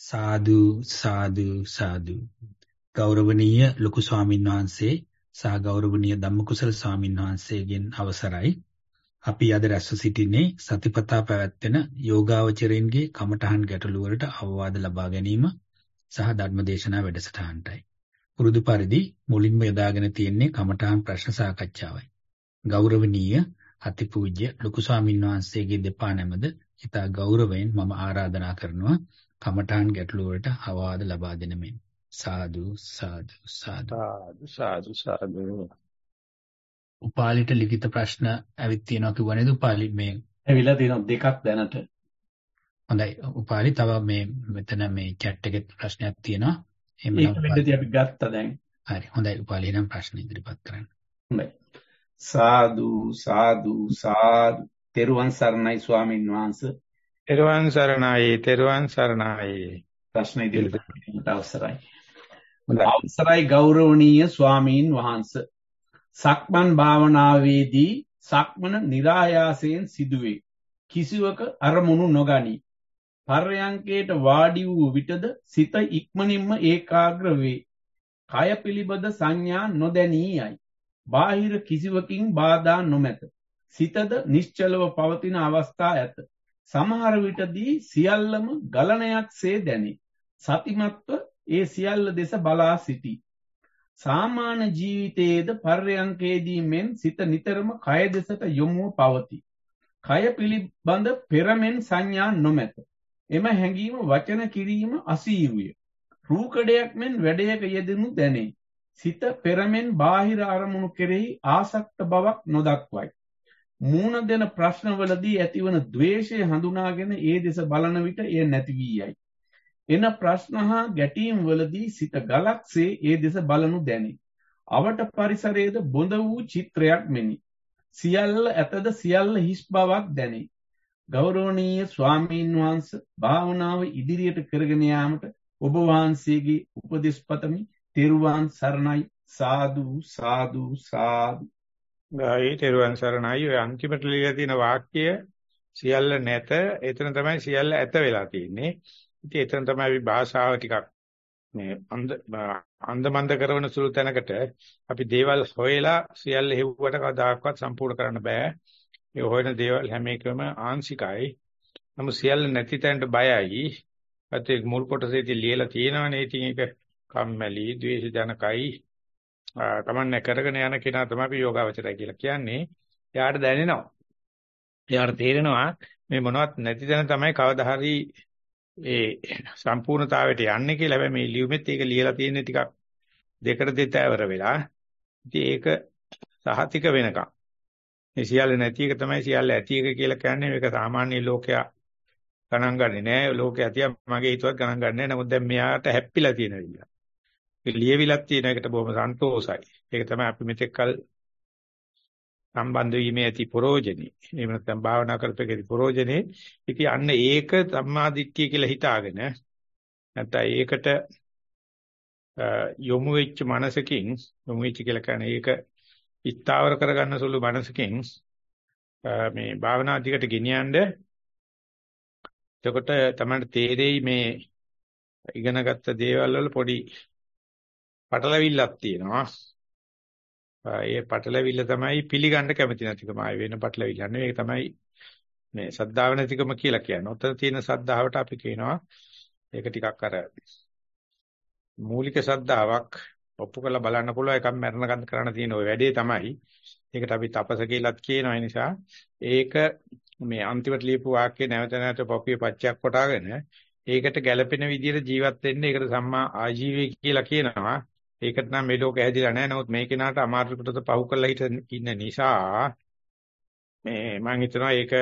සාදු සාදු සාදු ගෞරවනීය ලොකු ස්වාමීන් වහන්සේ සහ ගෞරවනීය ධම්මකුසල ස්වාමීන් වහන්සේගෙන් අවසරයි. අපි අද රැස්ව සිටින්නේ සතිපතා පැවැත්වෙන යෝගාවචරයින්ගේ කමඨහන් ගැටළු වලට අවවාද ලබා ගැනීම සහ ධර්මදේශනා වැඩසටහනටයි. පුරුදු පරිදි මුලින්ම යොදාගෙන තියෙන්නේ කමඨහන් ප්‍රශ්න සාකච්ඡාවයි. ගෞරවනීය අතිපූජ්‍ය ලොකු ස්වාමීන් වහන්සේගේ දෙපා නැමද ඉතා ගෞරවයෙන් මම ආරාධනා කරනවා කමඨාන් ගැටළු වලට අවවාද ලබා දෙන මෙන්. සාදු සාදු සාදු. සාදු සාදු. උපාලිට ලිඛිත ප්‍රශ්න ඇවිත් තියෙනවා කිව්ව නේද උපාලි මේ ඇවිල්ලා තියෙනවා දෙකක් දැනට. හොඳයි උපාලි තව මේ මෙතන මේ chat එකේ ප්‍රශ්නයක් තියෙනවා. ඒක වෙද්දී අපි ගත්තා දැන්. හරි හොඳයි උපාලි නම් ප්‍රශ්න ඉදිරිපත් කරන්න. හොඳයි. සාදු සාදු සාදු. තෙරුවන් සරණයි ස්වාමින් වහන්සේ. තෙරුවන් සරණයි තෙරුවන් සරණයි. ප්‍රශ්න ඉදිරිපත් කිරීමට අවසරයි. අවසරයි ගෞරවනීය ස්වාමීන් වහන්සේ. සක්මන් භාවනාවේදී සක්මන નિરાයාසයෙන් සිදුවේ. කිසිවක අරමුණු නොගනී. පර්යංකයට වාඩි වූ විටද සිත ඉක්මනින්ම ඒකාග්‍ර වේ. කය පිළිබඳ සංඥා නොදැනී යයි. බාහිර කිසිවකින් බාධා නොමැත. සිතද නිශ්චලව පවතින අවස්ථා ඇත. සමහර විටදී සියල්ලම ගලණයක්සේ දැනේ. සතිමත්ව ඒ සියල්ල දෙස බලා සිටී. සාමාන්‍ය ජීවිතයේද පර්යංකයේදී මෙන් සිත නිතරම කය දෙසට යොමුව පවතී. කය පිළිබඳ පෙරමෙන් සංඥා නොමැත. එම හැඟීම වචන කිරීම අසීරුය. රූකඩයක් මෙන් වැඩයක යෙදෙනු දැනේ. සිත පෙරමෙන් බාහිර අරමුණු කෙරෙහි ආසක්ත බවක් නොදක්වයි. මූණ දෙන ප්‍රශ්නවලදී ඇතිවන ද්වේෂය හඳුනාගෙන ඒ දෙස බලන විට එය නැති වී යයි. එන ප්‍රශ්න හා ගැටීම් වලදී සිත ගලක්සේ ඒ දෙස බලනු දැනේ. අවට පරිසරයේද බොඳ වූ චිත්‍රයක් මෙනි. සියල්ල ඇතද සියල්ල හිස් බවක් දැනේ. ගෞරවනීය ස්වාමීන් වහන්සේ භාවනාව ඉදිරියට කරගෙන යාමට ඔබ වහන්සේගේ උපදෙස් පතමි. තෙරුවන් සරණයි. සාදු සාදු සාදු. ගායි තෙරුවන් සරණයි. ඔය අන්තිමට ලියලා තියෙන වාක්‍ය සියල්ල නැත. එතන තමයි සියල්ල ඇත වෙලා තියෙන්නේ. ඉතින් එතන තමයි අපි භාෂාව ටිකක් මේ අන්දමන්ද කරන සුළු තැනකට අපි දේවල් හොයලා සියල්ල හෙව්වට කවදාකවත් සම්පූර්ණ කරන්න බෑ. ඒ හොයන දේවල් හැම එකම ආංශිකයි. නමුත් සියල්ල නැති තැනට බයයි. ඒත් මුල් කොටසේදී ලියලා තියෙනවනේ. ඉතින් ඒක කම්මැලි, ද්වේෂ ජනකයි කමන්නේ කරගෙන යන කෙනා තමයි අපි යෝගාවචරය කියලා කියන්නේ. එයාට දැනෙනවා. එයාට තේරෙනවා මේ මොනවත් නැති තැන තමයි කවදා හරි ඒ සම්පූර්ණතාවයට යන්නේ කියලා. හැබැයි මේ ලියුමෙත් ඒක ලියලා තියෙන්නේ ටිකක් දෙකට දෙතෑවර වෙලා. ඉතින් ඒක සහතික වෙනකම්. මේ සියල්ල නැති එක තමයි සියල්ල ඇති එක කියලා කියන්නේ. මේක සාමාන්‍ය ලෝකයා ගණන් ගන්නේ නෑ. ලෝකයා තියා මගේ හිතුවත් ගණන් ගන්නෑ. නමුත් දැන් මෙයාට හැප්පිලා තියෙන විදිහ. ඒ ලියවිලක් තියෙන එකට බොහොම සන්තෝසයි. ඒක තමයි අපි මෙතෙක් කල සම්බන්ධ වීමේ ඇති ප්‍රෝජනේ. එහෙම නැත්නම් භාවනා කරපෙකේ ප්‍රෝජනේ. ඉතින් අන්න ඒක සම්මාදිට්ඨිය කියලා හිතාගෙන නැත්නම් ඒකට යොමු වෙච්ච මනසකින් යොමු වෙච්ච කියලා කියන්නේ ඒක ඉස්තාවර කරගන්න සුළු මනසකින් මේ භාවනා දිගට ගෙනියනද එතකොට තමයි තේරෙයි මේ ඉගෙනගත්ත දේවල් වල පොඩි පටලවිල්ලක් තියෙනවා. ඒ පටලවිල්ල තමයි පිළිගන්න කැමති නැතිකම. ආය වෙන පටලවිල්ල නෙවෙයි. ඒක තමයි මේ සද්ධාව නැතිකම කියලා කියන්නේ. ඔතන තියෙන සද්ධාවට අපි කියනවා ඒක ටිකක් අර මූලික සද්ධාාවක් ඔප්පු කරලා බලන්න පුළුවන් එකක් මරණකම් කරන්න තියෙන ওই වැඩේ තමයි. ඒකට අපි තපස කියලාත් කියනවා. ඒ නිසා ඒක මේ අන්තිමට ලියපු වාක්‍යය නැවත නැවත පොපිය පච්චයක් කොටාගෙන ඒකට ගැළපෙන විදිහට ජීවත් වෙන්න ඒකට සම්මා ආජීවය කියලා කියනවා. ඒකට නම් මේ ලෝකෙ හැදිලා නැහැ. නමුත් මේ කෙනාට අමාරුකටද පහු කරලා ඉන්න නිසා මේ මම හිතනවා ඒක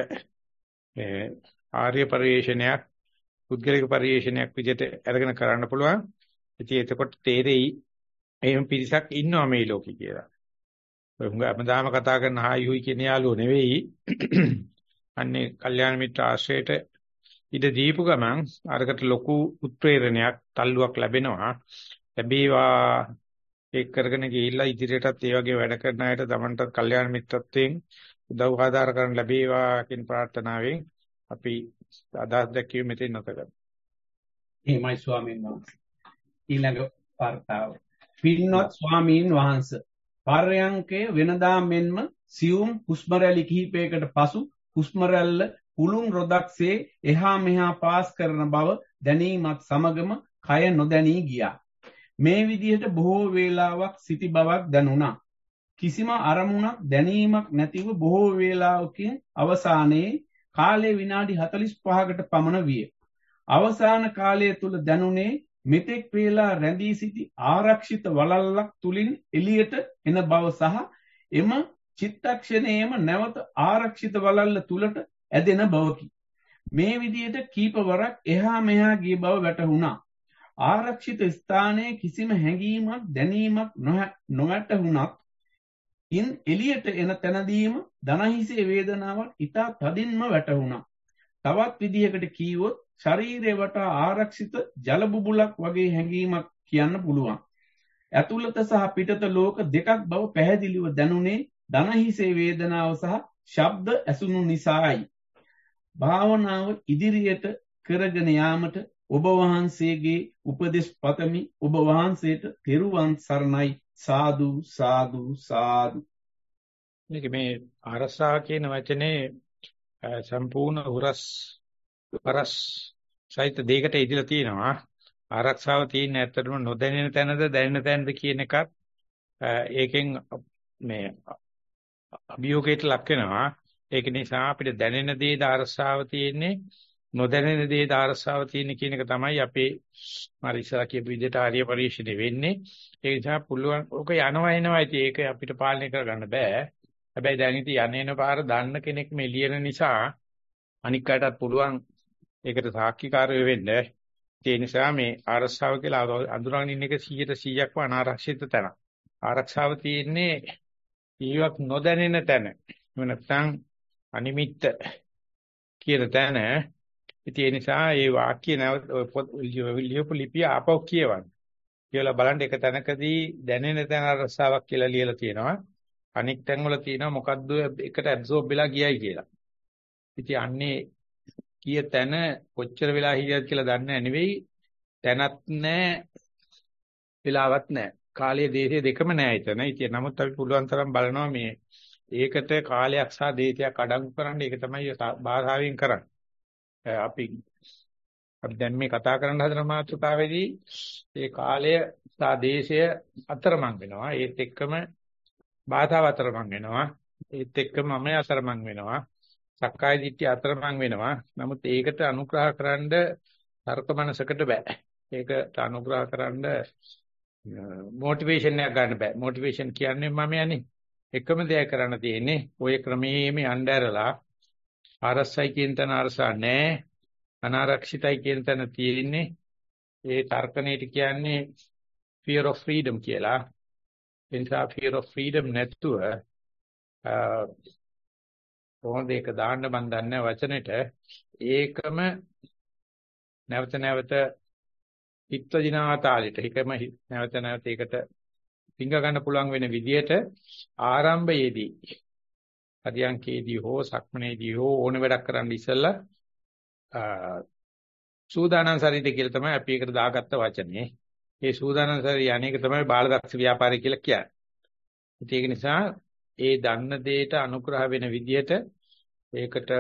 ආර්ය පරිශ්‍රණයක් පුද්ගලික පරිශ්‍රණයක් විදිහට අරගෙන කරන්න පුළුවන්. ඉතින් එතකොට තේරෙයි එහෙම පිරිසක් ඉන්නවා මේ ලෝකේ කියලා. ඔය හුඟ අපදාම කතා කරන හායි හුයි කියන යාළුවෝ නෙවෙයි. අන්නේ කල්යාණ මිත්‍ර ආශ්‍රයයට ඉඳ දීපු ගමන් අරකට ලොකු උත්ප්‍රේරණයක් තල්ලුවක් ලැබෙනවා. ලැබේවා ඒක කරගෙන ගිහිල්ලා ඉදිරියටත් ඒ වගේ වැඩ කරන අයට තමන්ට කල්යාණ මිත්‍රත්වයෙන් උදව් ආධාර කරන්න ලැබේවා කියන ප්‍රාර්ථනාවෙන් අපි අදහස් දැක්වීම මෙතෙන් නැත කරමු. එහෙමයි ස්වාමීන් වහන්සේ. ඊළඟ වර්තාව. පින්වත් ස්වාමීන් වහන්සේ පර්යංකය වෙනදා මෙන්ම සියුම් හුස්ම රැලි කිහිපයකට පසු හුස්ම රැල්ල පුළුන් රොදක්සේ එහා මෙහා පාස් කරන බව දැනීමත් සමගම කය නොදැනී ගියා. මේ විදිහට බොහෝ වේලාවක් සිටි බවක් දැනුණා. කිසිම අරමුණක් දැනීමක් නැතිව බොහෝ වේලාවකින් අවසානයේ කාලය විනාඩි 45කට පමණ විය. අවසාන කාලය තුල දැනුනේ මෙතෙක් වේලා රැඳී සිටි ආරක්ෂිත වලල්ලක් තුලින් එළියට එන බව සහ එම චිත්තක්ෂණයේම නැවත ආරක්ෂිත වලල්ල තුලට ඇදෙන බවකි. මේ විදිහට කීපවරක් එහා මෙහා ගිය බව වැටහුණා. ආරක්ෂිත ස්ථානයේ කිසිම හැඟීමක් දැනීමක් නොවැටහුණත් ඉන් එළියට එන තැනදීම දනහිසේ වේදනාවක් ඉතා තදින්ම වැටහුණා. තවත් විදිහකට කීවොත් ශරීරය වටා ආරක්ෂිත ජල බුබුලක් වගේ හැඟීමක් කියන්න පුළුවන්. ඇතුළත සහ පිටත ලෝක දෙකක් බව පැහැදිලිව දැනුනේ දනහිසේ වේදනාව සහ ශබ්ද ඇසුණු නිසායි. භාවනාව ඉදිරියට කරගෙන යාමට ඔබ වහන්සේගේ උපදෙස් පතමි. ඔබ වහන්සේට තෙරුවන් සරණයි. සාදු සාදු සාදු. මේ අරසා කියන වචනේ සම්පූර්ණ පරස් සහිත දෙයකට ඉදලා තියෙනවා. ආරක්ෂාව තියෙන ඇත්තටම නොදැනෙන තැනද දැනෙන තැනද කියන එකත් ඒකෙන් මේ අභියෝගයට ලක් වෙනවා. ඒක නිසා අපිට දැනෙන දේ ආරක්ෂාව තියෙන්නේ නොදැනෙන දේ ආරක්ෂාව තියෙන කියන එක තමයි අපේ මාර ඉස්සලා කියපු විදිහට ආර්ය පරිශ්‍රණය වෙන්නේ. ඒ නිසා පුළුවන් ඔක යනවා එනවා ඉතින් ඒක අපිට පාලනය කරගන්න බෑ. හැබැයි දැන් ඉතින් යන්නේන පාර දන්න කෙනෙක් මේ ලියන නිසා අනික් අයටත් පුළුවන් ඒකට සාක්ෂිකාරය වෙන්න. ඒ නිසා මේ ආරක්ෂාව කියලා අඳුරගෙන ඉන්න එක 100%ක්ම අනාරක්ෂිත තැන. ආරක්ෂාව තියෙන්නේ ඊවක් නොදැනෙන තැන. එහෙම නැත්නම් අනිමිත්ත කියන තැන. ඉතින් ඒ නිසා මේ වාක්‍ය නැවත ලියපු ලිපිය ආපහු කියවන්න. කියලා බලන්න එක තැනකදී දැනෙන තැන ආරක්ෂාවක් කියලා ලියලා තියෙනවා. අනික් තැන්වල තියෙනවා මොකද්ද එකට ඇබ්සෝබ් වෙලා ගියයි කියලා. ඉතින් අන්නේ කීය තැන කොච්චර වෙලා හිටියද කියලා දන්නේ නෙවෙයි. තැනත් නැහැ, වෙලාවක් නැහැ. කාලයේ දේශයේ දෙකම නැහැ එතන. ඉතින් නමුත් අපි පුළුවන් තරම් බලනවා මේ ඒකට කාලයක් සහ දේශයක් අඩංගු කරන්න. ඒක තමයි භාෂාවෙන් කරන්නේ. අපි දැන් මේ කතා කරන්න හදන මාතෘකාවේදී ඒ කාලය සහ දේශය අතරමං වෙනවා. ඒත් එක්කම භාෂාව අතරමං වෙනවා. ඒත් එක්කම මම අතරමං වෙනවා. සක්කාය දිට්ඨිය අතරමං වෙනවා. නමුත් ඒකට අනුග්‍රහ කරන්න තර්ක මනසකට බෑ. ඒකට අනුග්‍රහ කරන්න මොටිවේෂන් එකක් ගන්න බෑ. මොටිවේෂන් කියන්නේ මම යන්නේ. එකම දෙයක් කරන්න තියෙන්නේ ඔය ක්‍රමයේම යnderලා අරසයි කියන තැන අරසා නැහැ. අනාරක්ෂිතයි කියන තැන තියෙන්නේ ඒ තර්කණයට කියන්නේ fear of freedom කියලා. ඒ නිසා fear of freedom නැතුව කොහොමද ඒක දාන්න මන් දන්නේ වචනෙට ඒකම නැවත නැවත හිතදිනාතාලෙට ඒකම නැවත නැවත ඒකට පිංග ගන්න පුළුවන් වෙන විදියට ආරම්භයේදී අධ්‍යයනයේදී හෝ සක්මනේදී හෝ ඕන වැඩක් කරන්න ඉස්සෙල්ලා සූදානම් ශරීරය කියලා තමයි අපි ඒකට දාගත්ත වචනේ. ඒ සූදානම් ශරීරය අනේක තමයි බාලදක්ෂ ව්‍යාපාරය කියලා කියන්නේ. ඒක නිසා ඒ දන්න දෙයට අනුග්‍රහ වෙන විදියට ඒකට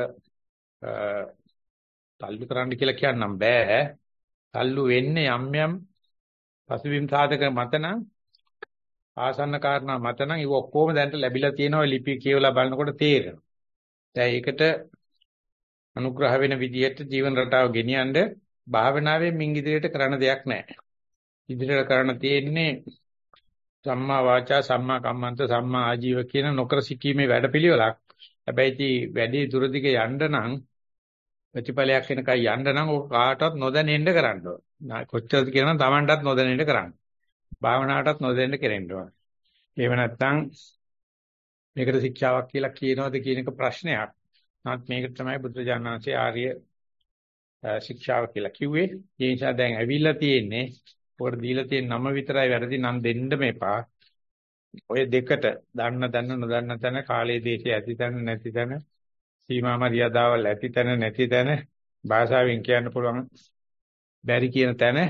තල්ලු කරන්න කියලා කියන්නම් බෑ. තල්ලු වෙන්නේ යම් යම් පසුබිම් සාධක මත නම් ආසන්න කාරණා මත නම් ඒක ඔක්කොම දැනට ලැබිලා තියෙනවා ලිපි කියවලා බලනකොට තේරෙනවා. දැන් ඒකට අනුග්‍රහ වෙන විදියට ජීවන රටාව ගෙනියන්න භාවනාවෙන් මින් ඉදිරියට කරන්න දෙයක් නැහැ. ඉදිරියට කරන්න තියෙන්නේ සම්මා වාචා සම්මා කම්මන්ත සම්මා ආජීව කියන නොකර සිටීමේ වැඩපිළිවෙලක්. හැබැයි ඉතින් වැඩි දුරදිග යන්න නම් ප්‍රතිපලයක් වෙනකන් යන්න නම් ඔක කාටවත් නොදැනෙන්න කරන්න ඕන. කොච්චරද කියනනම් Tamanටත් නොදැනෙන්න කරන්න. භාවනාවටත් නොදැනෙන්න කෙරෙන්න ඕන. එහෙම නැත්නම් මේකට ශික්ෂාවක් කියලා කියනවද කියන එක ප්‍රශ්නයක්. නමුත් මේක තමයි බුදුජානනාංශයේ ආර්ය ශික්ෂාව කියලා කිව්වේ. ඒ නිසා දැන් ඇවිල්ලා තියෙන්නේ පොර දීලා තියෙන නම විතරයි වැරදි නම් දෙන්න මේපා. ඔය දෙකට දන්න නොදන්න තැන කාලයේ දේශය ඇති තැන නැති තැන සීමා මරියාදාවල් ඇති තැන නැති තැන භාෂාවෙන් කියන්න පුළුවන් බැරි කියන තැන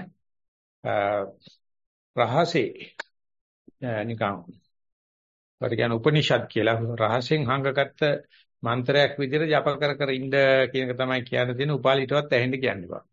රහසේ නිකන් වට කියන උපනිෂද් කියලා රහසෙන් හංගගත්ත මන්ත්‍රයක් විදිහට ජප කර කර ඉන්න කියන එක තමයි කියන්න තියෙන උපාලිටවත් ඇහෙන්න කියන්නේ බා.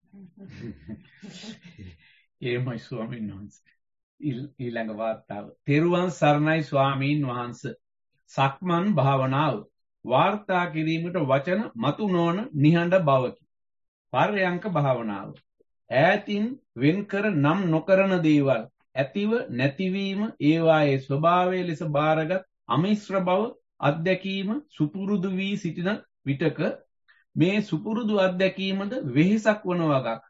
එහෙමයි ස්වාමීන් වහන්සේ. ඊළඟ වාර්තාව. තෙරුවන් සරණයි ස්වාමීන් වහන්සේ. සක්මන් භාවනාව වාර්තා කිරීමට වචන මතු නොවන නිහඬ බවකි. පර්යංක භාවනාව ඈතින් වෙන්කර නම් නොකරන දේවල් ඇතිව නැතිවීම ඒවායේ ස්වභාවය ලෙස බාරගත් අමිශ්‍ර බව අත්දැකීම සුපුරුදු වී සිටින විටක මේ සුපුරුදු අත්දැකීමද වෙහෙසක් වන වගක්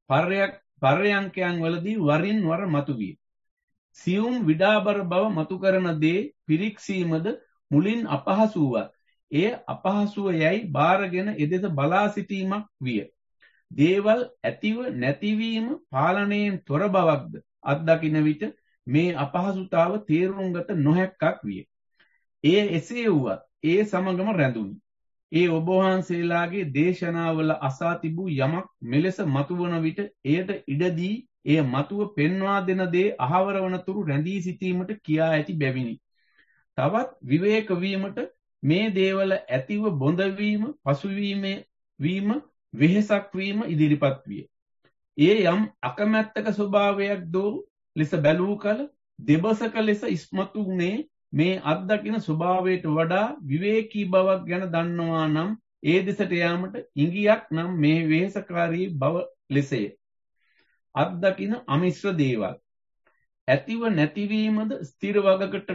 පර්යංකයන් වලදී වරින් වර මතුවිය. සියුම් විඩාබර බව මතු කරන දේ පිරික්සීමද මුලින් අපහසු වුවත් එය අපහසුව යයි බාරගෙන එදෙස බලා සිටීමක් විය. දේවල් ඇතිව නැතිවීම පාලනයෙන් තොර බවක්ද අත්දකින විට මේ අපහසුතාව තේරුම්ගත නොහැක්කක් විය. ඒ එසේ වුවත් ඒ සමගම රැඳුනි. ඒ ඔබ වහන්සේලාගේ දේශනාවල අසා තිබූ යමක් මෙලෙස මතුවන විට එයට ඉඩදී එය මතුව පෙන්වා දෙන දේ අහවර වන තුරු රැඳී සිටීමට කියා ඇති බැවිනි. තවත් විවේක වීමට මේ දේවල ඇතිව බොඳවීම පසුවීම වෙහෙසක් වීම ඉදිරිපත් විය. ඒ යම් අකමැත්තක ස්වභාවයක් දෝ ලෙස බැලූ කල දෙබසක ලෙස ඉස්මතු වුණේ මේ අත්දකින ස්වභාවයට වඩා විවේකී බවක් ගැන දන්නවා නම් ඒ දෙසට යාමට ඉඟියක් නම් මේ වෙහෙසකාරී බව ලෙසය. අත්දකින අමිශ්‍ර දේවල් ඇතිව නැතිවීමද ස්ථිර වගකට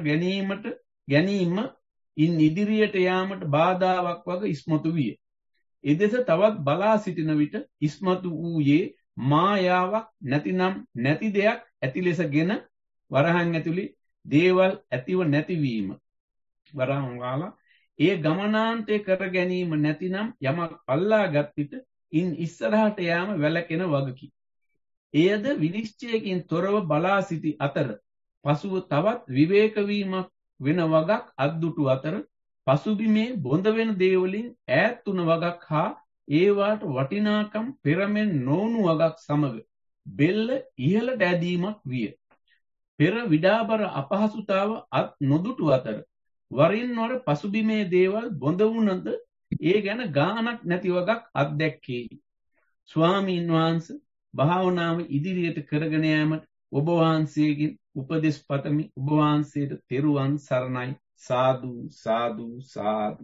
ගැනීම ඉන් ඉදිරියට යාමට බාධාවක් වග ඉස්මතු විය. එදෙස තවත් බලා සිටින විට ඉස්මතු වූයේ මායාවක් නැතිනම් නැති දෙයක් ඇති ලෙසගෙන වරහන් ඇතුළි දේවල් ඇතිව නැතිවීම වරහන් වාලා ඒ ගමනාන්තය කර ගැනීම නැතිනම් යමක් අල්ලාගත් විට ඉන් ඉස්සරහට යාම වැළකෙන වගකි. එයද විනිශ්චයකින් තොරව බලා සිටි අතර පසුව තවත් විවේකවීමක් වෙන වගක් අද්දුටු අතර පසුබිමේ බොඳ වෙන දේවලින් ඈත් වුණ වගක් හා ඒවාට වටිනාකම් පෙරමෙන් නොවුණු වගක් සමග බෙල්ල ඉහළට ඇදීමක් විය. පෙර විඩාබර අපහසුතාව අත් නොදුටු අතර වරින් වර පසුබිමේ දේවල් බොඳ වුණද ඒ ගැන ගානක් නැති වගක් අත්දැක්කේ. ස්වාමීන් වහන්සේ භාවනාව ඉදිරියට කරගෙන යාමට ඔබ වහන්සේගෙන් උපදෙස් පතමි. ඔබ වහන්සේට තෙරුවන් සරණයි. සාදු සාදු සාදු.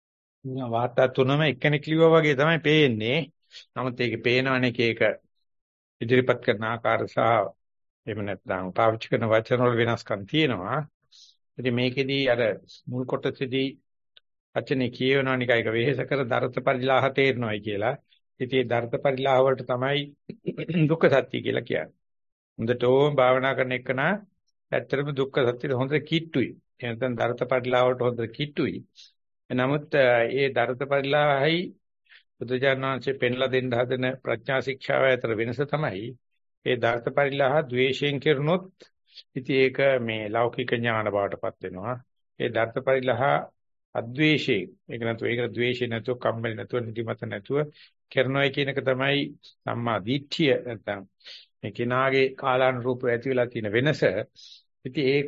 වාර්තා තුනම එක්කෙනෙක් ලිව්වා වගේ තමයි පේන්නේ. නමුත් ඒකේ පේනවනේ එක ඉදිරිපත් කරන ආකාර සහ එහෙම නැත්නම් පාවිච්චි කරන වචන වල වෙනස්කම් තියෙනවා. ඉතින් මේකෙදී අර මුල් කොටසේදී වචනේ කියවනවා නිකන් ඒක වෙහෙස කර දරත පරිලාහ තේරෙනවායි කියලා. ඉතින් ඒ දරත පරිලාහ වලට තමයි දුක්ඛ සත්‍ය කියලා කියන්නේ. හොඳටම භාවනා කරන එකන ඇත්තටම දුක්ඛ සත්‍යෙට හොඳ කිට්ටුයි. එහෙනම් දරත පරිලාහ වලට හොඳ කිට්ටුයි. නමුත් ඒ දරත පරිලාහයි බුදුජානනාංශයෙන් පෙන්ලා දෙන්න හදන ප්‍රඥා ශික්ෂාව අතර වෙනස තමයි ඒ දර්ථ පරිලාහ ද්වේෂයෙන් කරනොත් ඉතින් ඒක මේ ලෞකික ඥාන බවටපත් වෙනවා. ඒ දර්ථ පරිලාහ අද්වේෂයෙන් ඒක නැතුව ඒක ද්වේෂය නැතුව කම්මැලි නැතුව නිදිමත නැතුව කරනවා කියන එක තමයි සම්මා දිට්ඨිය නැත්නම් මේ කෙනාගේ කාලානුරූපව ඇති වෙලා තියෙන වෙනස. ඉතින් ඒක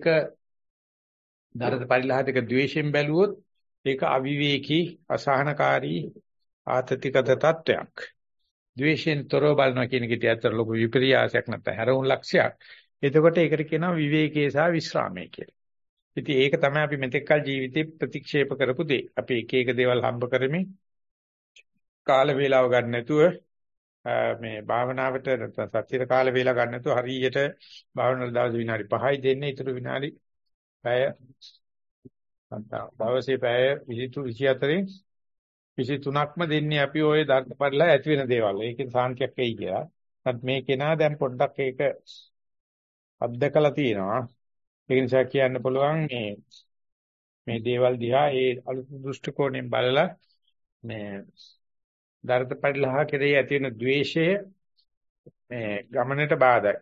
දර්ථ පරිලාහ දෙක ද්වේෂයෙන් බැලුවොත් ඒක අවිවේකී අසහනකාරී ආතතිගත තත්වයක්. ද්වේෂයෙන් තොරව බලනවා කියන එකේ ඇත්තට ලොකු විපර්යාසයක් නැත්නම් හැරවුම් ලක්ෂයක්. එතකොට ඒකට කියනවා විවේකයේ සහ විශ්‍රාමයේ කියලා. ඉතින් ඒක තමයි අපි මෙතෙක්කල් ජීවිතේ ප්‍රතික්ෂේප කරපු දේ. අපි එක එක දේවල් හම්බ කරමින් කාල වේලාව ගන්න නැතුව මේ භාවනාවට නැත්නම් සත්‍යයට කාල වේලා ගන්න නැතුව හරියට භාවනාවට දවස් විනාඩි 5යි දෙන්නේ. ඊටු විනාඩි පැය නැත්නම් දවසේ පැය 24න් 23ක්ම දෙන්නේ අපි ওই දර්ථ පරිලා ඇති වෙන දේවල්. ඒකෙන් සාන්තියක් එයි කියලා. නමුත් මේ කෙනා දැන් පොඩ්ඩක් ඒක අත්දකලා තියෙනවා. ඒ නිසා කියන්න පුළුවන් මේ දේවල් දිහා ඒ අලුත් දෘෂ්ටි කෝණයෙන් බලලා මේ දර්ථ පරිලා කෙරෙහි ඇති වෙන ද්වේෂය මේ ගමනට බාධායි.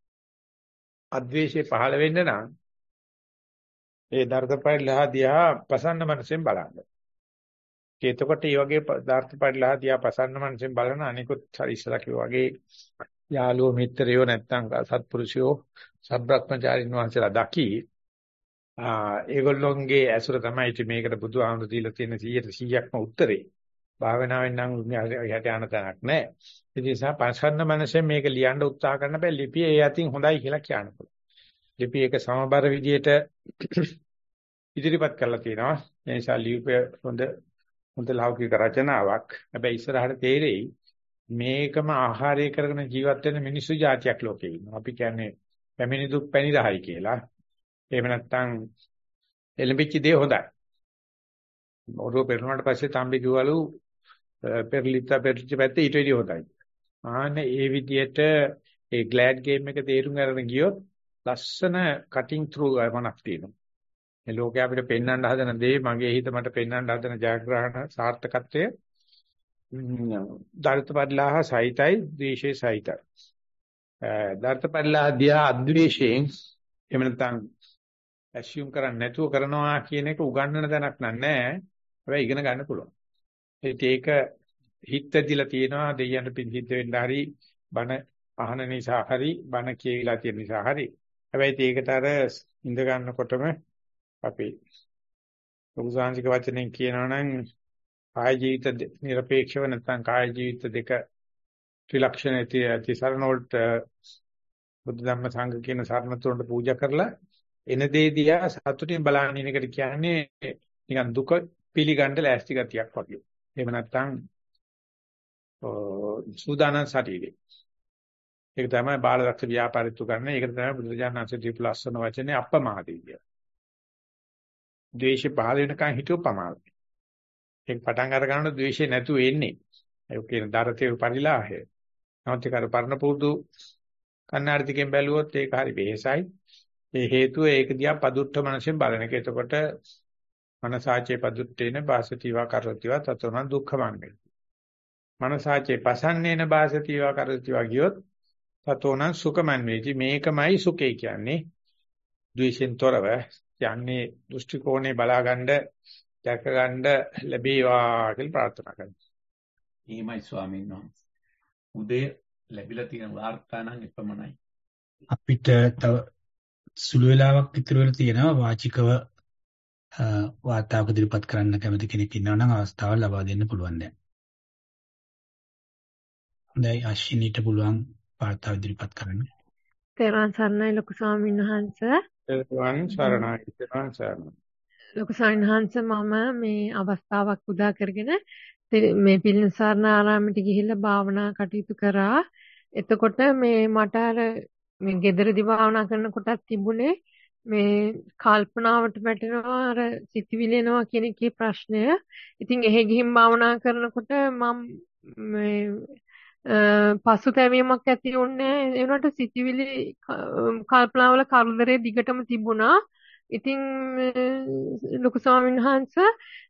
අද්වේෂය පහළ වෙන්න නම් ඒ දර්ථ පරිලා දිහා ප්‍රසන්න මනසෙන් බලන්න. එතකොට මේ වගේ පදාර්ථ පරිලාහ දිහා පසන්න මනසෙන් බලන අනිකුත් ඉස්සලා කිව්වා වගේ යාළුවෝ මිත්‍රයෝ නැත්තම් සත්පුරුෂයෝ සබ්‍රක්‍මචාරින් වහන්සේලා දකි. ඒගොල්ලොන්ගේ ඇසුර තමයි ඉතින් මේකට බුදුහාමුදුරු දීලා තියෙන 100%ක්ම උත්තරේ. භාවනාවෙන් නම් යහට යන තැනක් නැහැ. ඒ නිසා පසන්න මනසෙන් මේක ලියන්න උත්සාහ කරන බෑ ලිපිය ඒ අතින් හොඳයි කියලා කියන්න පුළුවන්. ලිපි එක සමබර විදියට ඉදිරිපත් කරලා තියෙනවා. ඒ නිසා ලිපිය හොඳ ලෞකික රචනාවක්. හැබැයි ඉස්සරහට තේරෙයි මේකම ආහාරය කරගෙන ජීවත් වෙන මිනිස්සු జాතියක් ලෝකේ ඉන්නවා. අපි කියන්නේ පැමිණි දුක් පැණි රහයි කියලා. එහෙම නැත්නම් එළඹිච්ච දේ හොඳයි. ඔරුව පෙරුණාට පස්සේ තම්බි කිව්වලු පෙරලිච්ච පැත්තේ ඊට වැඩිය හොඳයි. ආන්නේ ඒ විදිහට ඒ ග්ලෑඩ් ගේම් එක තේරුම් අරගෙන ගියොත් ලස්සන කටින් ත්‍රූ වමනක් තියෙනවා. මේ ලෝකේ අපිට පෙන්වන්න හදන දේ මගේ හිත මට පෙන්වන්න හදන ජයග්‍රහණ සාර්ථකත්වය ධර්තපරිලාහ සහිතයි ද්වේෂේ සහිතයි. ධර්තපරිලාහ දිහා අද්වේෂයෙන් එහෙම නැත්නම් ඇසියුම් කරන්නේ නැතුව කරනවා කියන එක උගන්වන තැනක් නෑ. හැබැයි ඉගෙන ගන්න පුළුවන්. ඒක හිත ඇදිලා තියෙනවා දෙයයන්ට පින් සිද්ධ වෙන්න හරි බණ අහන නිසා හරි බණ කියවිලා තියෙන නිසා හරි. හැබැයි ඒකට අර ඉඳ ගන්නකොටම අපි උසාංශික වචනෙන් කියනවා නම් කාය ජීවිත নিরপেক্ষව නැත්නම් කාය ජීවිත දෙක ත්‍රිලක්ෂණ තිසරණ වලට බුද්ධ ධම්ම සංඝ කියන සරණ තුනට පූජා කරලා එන දේ දිහා සතුටින් බලන එකට කියන්නේ නිකන් දුක පිළිගන්න ලෑස්ති ගතියක් වගේ. එහෙම නැත්නම් සූදානම් ශරීරය. ඒක තමයි බාලදක්ෂ ව්‍යාපාරිතු කරන. ඒක තමයි බුදුරජාණන් වහන්සේ දීපු ලස්සන වචනේ අප්පමාදී කිය. ද්වේෂය පහල වෙනකන් හිතුව පමාදයි. ඒක පටන් අර ගන්නකොට ද්වේෂය නැතුව එන්නේ. ඒ කියන දරතේ පරිලාහය. නමුත් ඒක අර පරණ පුරුදු කන්නාඩිතිකෙන් බැලුවොත් ඒක හරි වෙහසයි. ඒ හේතුව ඒක දිහා පදුට්ඨ මනසෙන් බලන එක. එතකොට මනසාචේ පදුට්ඨේන වාසතිවා කරතිවා තතෝන දුක්ඛමංගය. මනසාචේ පසන්නේන වාසතිවා කරතිවා ගියොත් තතෝන සුඛමන් වේති. මේකමයි සුඛේ කියන්නේ. ද්වේෂෙන් තොරව යන්නේ දෘෂ්ටි කෝණේ බලාගන්න දැකගන්න ලැබේවා කියලා ප්‍රාර්ථනා කරනවා. එහෙමයි ස්වාමීන් වහන්සේ. උදේ ලැබිලා තියෙන වාර්තා නම් එපමණයි. අපිට තව සුළු වෙලාවක් ඉතුරු වෙලා තියෙනවා වාචිකව වාර්තාවක ඉදිරිපත් කරන්න කැමති කෙනෙක් ඉන්නවා නම් අවස්ථාව ලබා දෙන්න පුළුවන් දැන්. හොඳයි අශ්විනීට පුළුවන් වාර්තාව ඉදිරිපත් කරන්න. තෙරුවන් සරණයි ලොකු ස්වාමීන් වහන්සේ. තෙරුවන් සරණයි තෙරුවන් සරණයි. ලොකු ස්වාමීන් වහන්සේ මම මේ අවස්ථාවක් උදා කරගෙන මේ පිළිසරණ ආරාමයට ගිහිල්ලා භාවනා කටයුතු කරා. එතකොට මේ මට අර මේ ගෙදරදී භාවනා කරනකොටත් තිබුණේ මේ කල්පනාවට වැටෙනවා අර සිතිවිලි එනවා කියන එකේ ප්‍රශ්නය. ඉතින් එහෙ ගිහින් භාවනා කරනකොට මම මේ පසුතැවීමක් ඇති වුණේ ඒ වුණාට සිතිවිලි කල්පනාවල කරදරේ දිගටම තිබුණා. ඉතින් ලොකු ස්වාමීන් වහන්සේ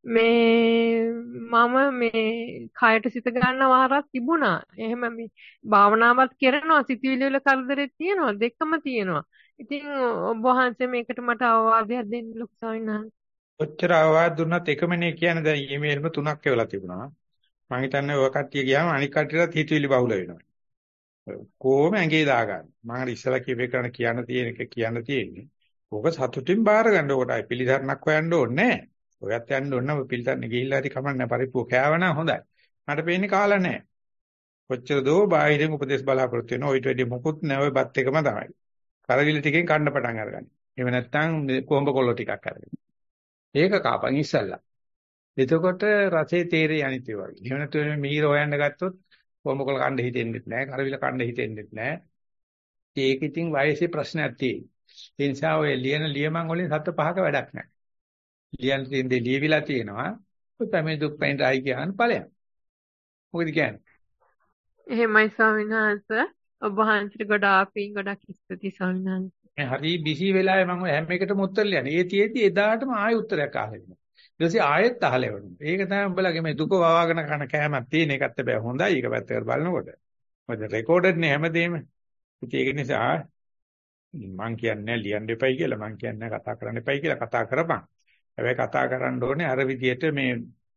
මේ මම මේ කයට සිත ගන්න වාරක් තිබුණා. එහෙම මේ භාවනාවත් කරනවා සිතිවිලි වල කරදරේ තියෙනවා දෙකම තියෙනවා. ඉතින් ඔබ වහන්සේ මේකට මට අවවාදයක් දෙන්න ලොකු ස්වාමීන් වහන්සේ. ඔච්චර අවවාද දුන්නත් එකමනේ කියන්නේ දැන් ඊමේල්ම 3ක් වෙලා තිබුණා. මම හිතන්නේ ඔය කට්ටිය ගියාම අනික් කට්ටියටත් හිතවිලි බහුල වෙනවා. කොහොම ඇඟේ දාගන්න. මම ඉස්සලා කියපේ කරන කියන්න තියෙන එක කියන්න තියෙන්නේ. ඕක සතුටින් බාර ගන්න ඕකටයි පිළිසරණක් හොයන්න ඕනේ නැහැ. ඔයත් යන්න ඕන නම් පිළිසරණ ගිහිල්ලා හරි කමන්නේ පරිප්පුව කෑවනම් හොඳයි. මට පේන්නේ කාලා නැහැ. කොච්චර දෝ බාහිරින් උපදේශ බලාපොරොත්තු වෙනවා. ඔයිට වැඩි මොකුත් නැහැ. ඔය බත් එකම තමයි. කරවිල ටිකෙන් කන්න පටන් අරගන්න. එහෙම නැත්නම් කොඹ කොල්ල ටිකක් අරගෙන. ඒක කාපන් ඉස්සල්ලා. එතකොට රසේ තේරෙයි අනිත් ඒවා වගේ. එහෙම නැත්නම් මීර හොයන්න ගත්තොත් කොඹ කොල්ල කන්න හිතෙන්නේ නැහැ. කරවිල කන්න හිතෙන්නේ නැහැ. ඒක ඉතින් වයසේ ප්‍රශ්නයක් තියෙනවා. ඒ නිසා ඔය ලියන ලියමන් වලින් 7-5ක වැඩක් නැහැ. ලියන තියෙන දේ ලියවිලා තියෙනවා. ඔය තමයි දුක් පැන් රායි කියන ඵලයක්. මොකද කියන්නේ? එහෙමයි ස්වාමීන් වහන්සේ. ඔබ වහන්සේට ගොඩාක් ස්තුතියි ස්වාමීන් වහන්සේ. හරි බිසි වෙලාවේ මම හැම එකටම උත්තර ලියන්නේ. ඒ තියෙද්දි එදාටම ආයෙ උත්තරයක් අහලා ඉන්නවා. ඊට පස්සේ ආයෙත් අහලා එවනවා. ඒක තමයි උඹලගේ මේ දුක වවාගෙන කන කෑමක් තියෙන එකත් හැබැයි හොඳයි. ඒක පැත්තකට බලනකොට. මොකද රෙකෝඩඩ් නේ හැමදේම. ඒක නිසා මං කියන්නේ ලියන්න එපයි කියලා මං කියන්නේ කතා කරන්න එපයි කියලා කතා කරපන්. හැබැයි කතා කරන්න ඕනේ අර විදියට මේ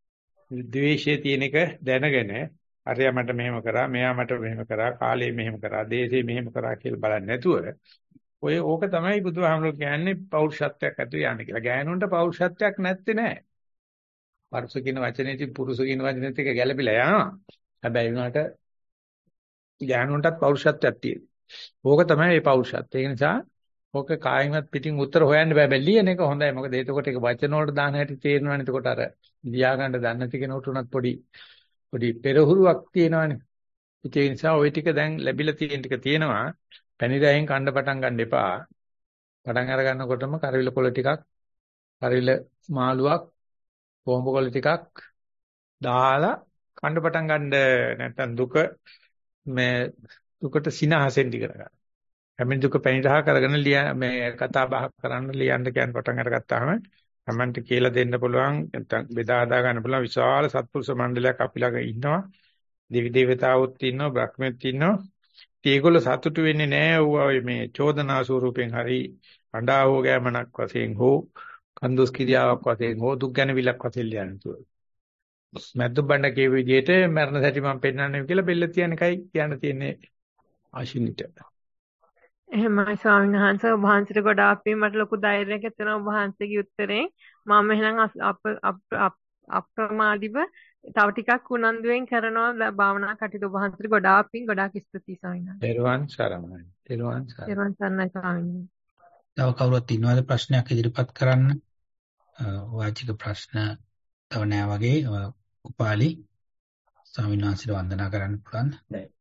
ද්වේෂයේ තියෙන එක දැනගෙන අරයා මට මෙහෙම කරා, මෙයා මට මෙහෙම කරා, කාලේ මෙහෙම කරා, දේශේ මෙහෙම කරා කියලා බලන්නේ නැතුව ඔය ඕක තමයි බුදුහාමුදුරු කියන්නේ පෞරුෂත්වයක් ඇතුළේ යන්නේ කියලා. ගෑනුන්ට පෞරුෂත්වයක් නැත්තේ නෑ. පරුස කියන වචනේදී පුරුෂ කියන වචනේත් එක ගැළපිලා යනවා. හැබැයි උනාට ගෑනුන්ටත් පෞරුෂත්වයක් තියෙනවා. ඕක තමයි මේ පෞරුෂත්වය. ඒ නිසා ඕක කායිමත් පිටින් උත්තර හොයන්න බෑ. ලියන එක හොඳයි. මොකද එතකොට ඒක වචන වලට දාන හැටි තේරෙනවනේ. එතකොට අර ලියා ගන්න දන්නේ නැති කෙනෙකුට උනත් පොඩි පෙරහුරුවක් තියෙනවනේ. ඒ නිසා ওই ටික දැන් ලැබිලා තියෙන ටික තියෙනවා. පැණිරයෙන් කන්න පටන් ගන්න එපා. පටන් අර ගන්නකොටම කරවිල කොළ ටිකක්, කරවිල මාළුවක්, කොඹ කොළ ටිකක් දාලා කන්න පටන් ගන්න. නැත්තම් දුකට සිනහසෙන් දිගට ගන්න. හැමෙන් දුක පැණිරහ කරගෙන මේ කතා බහ කරන්න ලියන්න කියන පටන් අරගත්තාම තමන්ට කියලා දෙන්න පුළුවන්, නැත්තම් බෙදා හදා ගන්න පුළුවන් විශාල සත්පුරුෂ මණ්ඩලයක් අපි ළඟ ඉන්නවා. දෙවි දේවතාවුත් ඉන්නවා, බ්‍රහ්මෙත් ඉන්නවා. ඒගොල්ලෝ සතුටු වෙන්නේ නැහැ මේ චෝදනා ස්වරූපෙන් හරි අඬා හෝ ගෑමනක් වශයෙන් හෝ කන්දොස් කිරියාවක් වශයෙන් හෝ දුක් ගැන විලක් වශයෙන් ලියන්නේ. මැද්දු බණ්ඩ කියව විදිහට මරණ සැටි මම පෙන්නන්නේ කියලා බෙල්ල තියන එකයි කියන්න තියෙන්නේ ආශිනිට. එහෙමයි ස්වාමීන් වහන්සේ. ඔබ වහන්සේට ගොඩාක් පින්. මට ලොකු ධෛර්යයක් ඇතිවෙනවා ඔබ වහන්සේගේ උත්තරේ. මම එහෙනම් අප්‍රමාදීව තව ටිකක් උනන්දුවෙන් කරනවා භාවනා කටයුතු. ඔබ වහන්සේට ගොඩාක් පින්. ගොඩාක් ස්තුතියි ස්වාමීන් වහන්සේ. තෙරුවන් සරණයි. තෙරුවන් සරණයි. තෙරුවන් සරණයි ස්වාමීන් වහන්සේ. තව කවුරුත් ඉන්නවද ප්‍රශ්නයක් ඉදිරිපත් කරන්න? වාචික ප්‍රශ්න තව නෑ වගේ. උපාලි ස්වාමීන් වහන්සේට වන්දනා කරන්න පුළුවන්.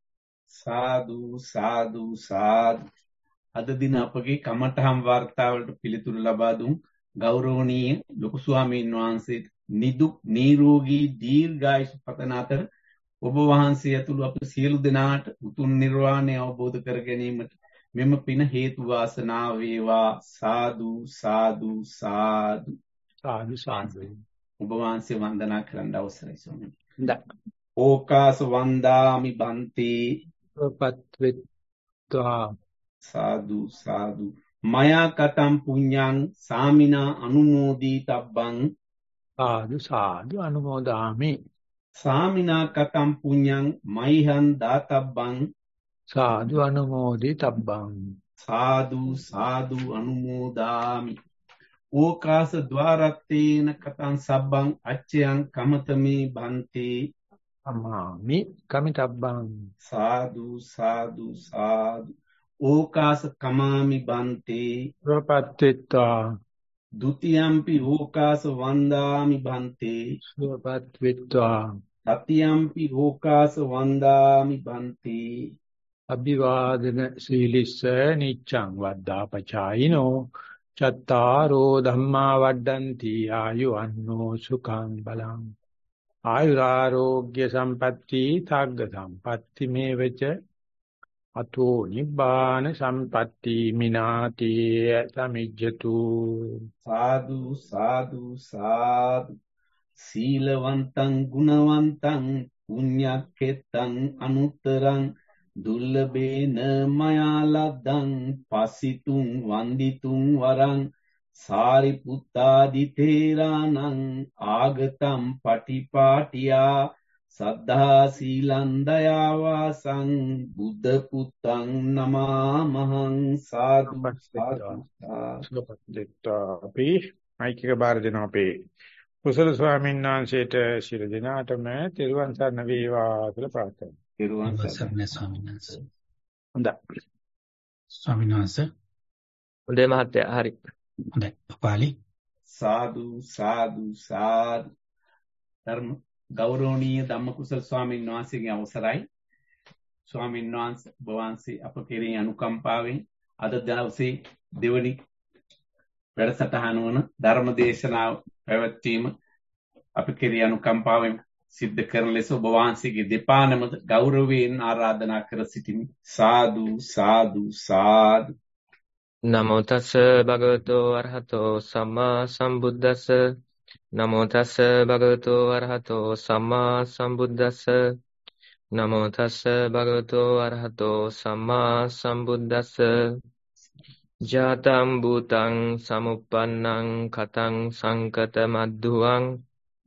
සාදු සාදු සාදු. අද දින අපගේ කමඨහම් වාර්තාවලට පිළිතුරු ලබා දුන් ගෞරවනීය ලොකු ස්වාමීන් වහන්සේට නිදුක් නිරෝගී දීර්ඝායුෂ පතන අතර ඔබ වහන්සේ ඇතුළු අප සියලු දෙනාට උතුම් නිර්වාණය අවබෝධ කර ගැනීමට මෙම පින හේතු වාසනා වේවා. සාදු සාදු සාදු. සාදු සාදු. ඔබ වහන්සේ වන්දනා කරන්න අවසරයි ස්වාමීනි. ඕකාස වන්දාමි බන්තේ පත්විත්වා. සාදු සාදු. මයා කතම් පුඤ්ඤං සාමිනා අනුමෝදී තබ්බං. සාදු සාදු අනුමෝදාමි. සාමිනා කතම් පුඤ්ඤං මයිහං දාතබ්බං. සාදු අනුමෝදී තබ්බං. සාදු සාදු අනුමෝදාමි. ඕකාස ద్వාරත්තේන කතං සබ්බං අච්චයන් කමතමේ බන්තේ. අමාමි කමිතබ්බං. සාදු සාදු සාදු. ඕකාස කමාමි බන්තේ. සුවපත්විත්වා. ဒ ුතියම්පි ඕකාස වන්දාමි බන්තේ. සුවපත්විත්වා. තතියම්පි ඕකාස වන්දාමි බන්තේ. අභිවාදන සීලිස්ස නිච්ඡං වද්දාපචායිනෝ චත්තාරෝ ධම්මා වඩ්ඩಂತಿ ආයුවන්නෝ සුඛං බලං ආයුරාෝග්‍ය සම්පatti ථග්ග සම්පatti මේවච අතෝ නිබ්බාන සම්පatti මිනාති සමිජ්ජතු. සාදු සාදු සාදු. සීලවන්තං ගුණවන්තං පුඤ්ඤක්ඛෙත්තං අනුත්තරං දුර්ලභේන මයා ලද්දං පසිතුං වන්දිතුං වරං සාරිපුත්තාදි තේරාණං ආගතම් පටිපාටියා සද්ධා සීලං දයාවාසං බුද්ධ පුත්තං නමාමහං. සාදු සාදු. අපි මයික් එක බාර දෙනවා අපේ කුසල ස්වාමීන් වහන්සේට ශිර දිනාටම තෙරුවන් සරණ වේවා කියලා ප්‍රාර්ථනා. තෙරුවන් සරණයි ස්වාමීන් වහන්සේ. හොඳයි. ස්වාමීන් වහන්සේ. හොඳයි මහත්තයා. හරි. හොඳයි. උපාලි. සාදු සාදු සාදු. ධර්ම ගෞරවනීය ධම්මකුසල ස්වාමීන් වහන්සේගේ අවසරයි. ස්වාමීන් වහන්සේ ඔබ වහන්සේ අප කෙරෙහි අනුකම්පාවෙන් අද දවසේ දෙවනි වැඩසටහන වන ධර්ම දේශනාව පැවැත්වීම අප කෙරෙහි අනුකම්පාවෙන් සිද්ධ කරන ලෙස ඔබ වහන්සේගේ දෙපා නමද ගෞරවයෙන් ආරාධනා කර සිටිමි. සාදු සාදු සාදු. නමෝ තස්ස භගවතෝ අරහතෝ සම්මා සම්බුද්දස්ස. නමෝ තස්ස භගවතෝ අරහතෝ සම්මා සම්බුද්දස්ස. නමෝ තස්ස භගවතෝ අරහතෝ සම්මා සම්බුද්දස්ස. ජාතං භූතං සමුප්පන්නං කතං සංකත මද්දුවං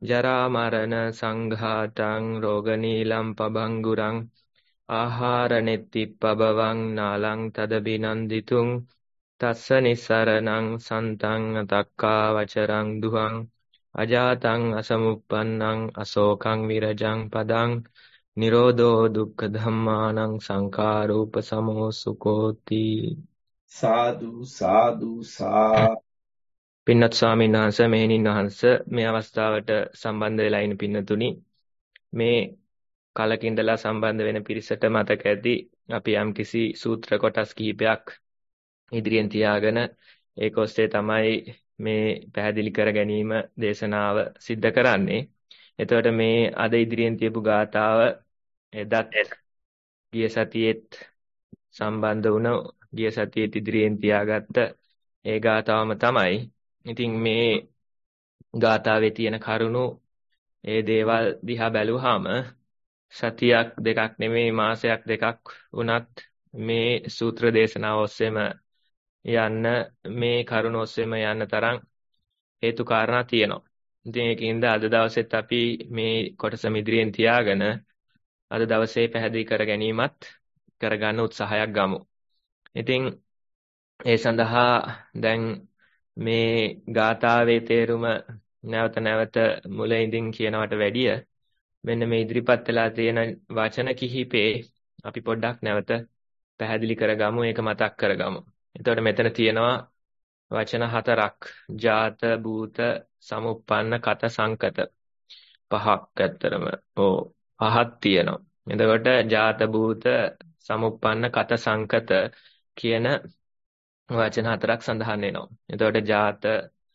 ජරා මරණ සංඝාතං රෝගනීලම් පබංගුරං ආහාර නෙත්තිප්පබවං නාලං තද බිනන්දිතුං තස්ස නිස්සරණං සන්තං තක්කා වචරං දුහං අජාතං අසමුප්පන්නං අශෝකං විරජං පදං නිරෝධෝ දුක්ඛ ධම්මානං සංඛාරූප සමෝ සුකෝති. සාදු සාදු සා. පින්වත් ස්වාමීන් වහන්සේ මෙහෙණින් වහන්සේ මේ අවස්ථාවට සම්බන්ධ වෙලා ඉන්න පින්නතුනි මේ කලකින්දලා සම්බන්ධ වෙන පිරිසට මතක ඇති අපි යම්කිසි සූත්‍ර කොටස් කිහිපයක් ඉදිරියෙන් තියාගෙන ඒක ඔස්සේ තමයි මේ පැහැදිලි කර ගැනීම දේශනාව සිද්ධ කරන්නේ. එතකොට මේ අද ඉදිරියෙන් තියපු ගාථාව එදත් ගිය සතියේත් සම්බන්ධ වුණ ගිය සතියේත් ඉදිරියෙන් තියාගත්ත ඒ ගාථාවම තමයි. ඉතින් මේ ගාථාවේ තියෙන කරුණු ඒ දේවල් දිහා බැලුවාම සතියක් දෙකක් නෙමෙයි මාසයක් දෙකක් වුණත් මේ සූත්‍ර දේශනාව ඔස්සේම යන්න මේ කරුණ ඔස්සේම යන්න තරම් හේතු කාරණා තියෙනවා. ඉතින් ඒකින්ද අද දවසෙත් අපි මේ කොටස ඉදිරියෙන් තියාගෙන අද දවසේ පැහැදිලි කර ගැනීමත් කරගන්න උත්සාහයක් ගමු. ඉතින් ඒ සඳහා දැන් මේ ගාථාවේ තේරුම නැවත නැවත මුලින්දින් කියනවට වැඩිය මෙන්න මේ ඉදිරිපත් වෙලා තියෙන වචන කිහිපේ අපි පොඩ්ඩක් නැවත පැහැදිලි කරගමු, ඒක මතක් කරගමු. එතකොට මෙතන තියෙනවා වචන 4ක්. ජාත, භූත, සමුප්පන්න, කත, සංකත. 5ක් ඇත්තරම. පහක් තියෙනවා. එතකොට ජාත, භූත, සමුප්පන්න, කත, සංකත කියන වචන 4ක් සඳහන් වෙනවා. එතකොට ජාත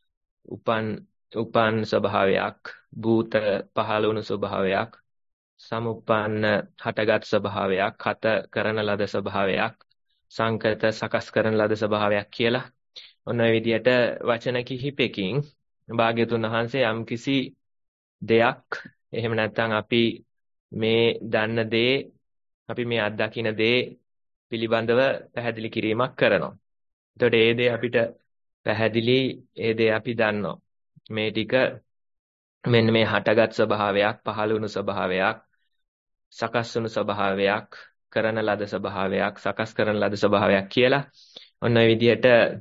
උපන් ස්වභාවයක්, භූත පහළ වුණු ස්වභාවයක්, සමුප්පන්න හටගත් ස්වභාවයක්, කත කරන ලද ස්වභාවයක්, සංකත සකස් කරන ලද ස්වභාවයක් කියලා ඔන්න ඔය විදිහට වචන කිහිපයකින් භාග්‍යතුන් වහන්සේ යම්කිසි දෙයක් එහෙම නැත්නම් අපි මේ දන්න දේ අපි මේ අත්දකින දේ පිළිබඳව පැහැදිලි කිරීමක් කරනවා. එතකොට ඒ දේ අපිට පැහැදිලි, ඒ දේ අපි දන්නවා. මේ ටික මෙන්න මේ හටගත් ස්වභාවයක්, පහළ වුණු ස්වභාවයක්, සකස් වුණු ස්වභාවයක්, කරන ලද ස්වභාවයක්, සකස් කරන ලද ස්වභාවයක් කියලා ඔන්න ඔය විදිහට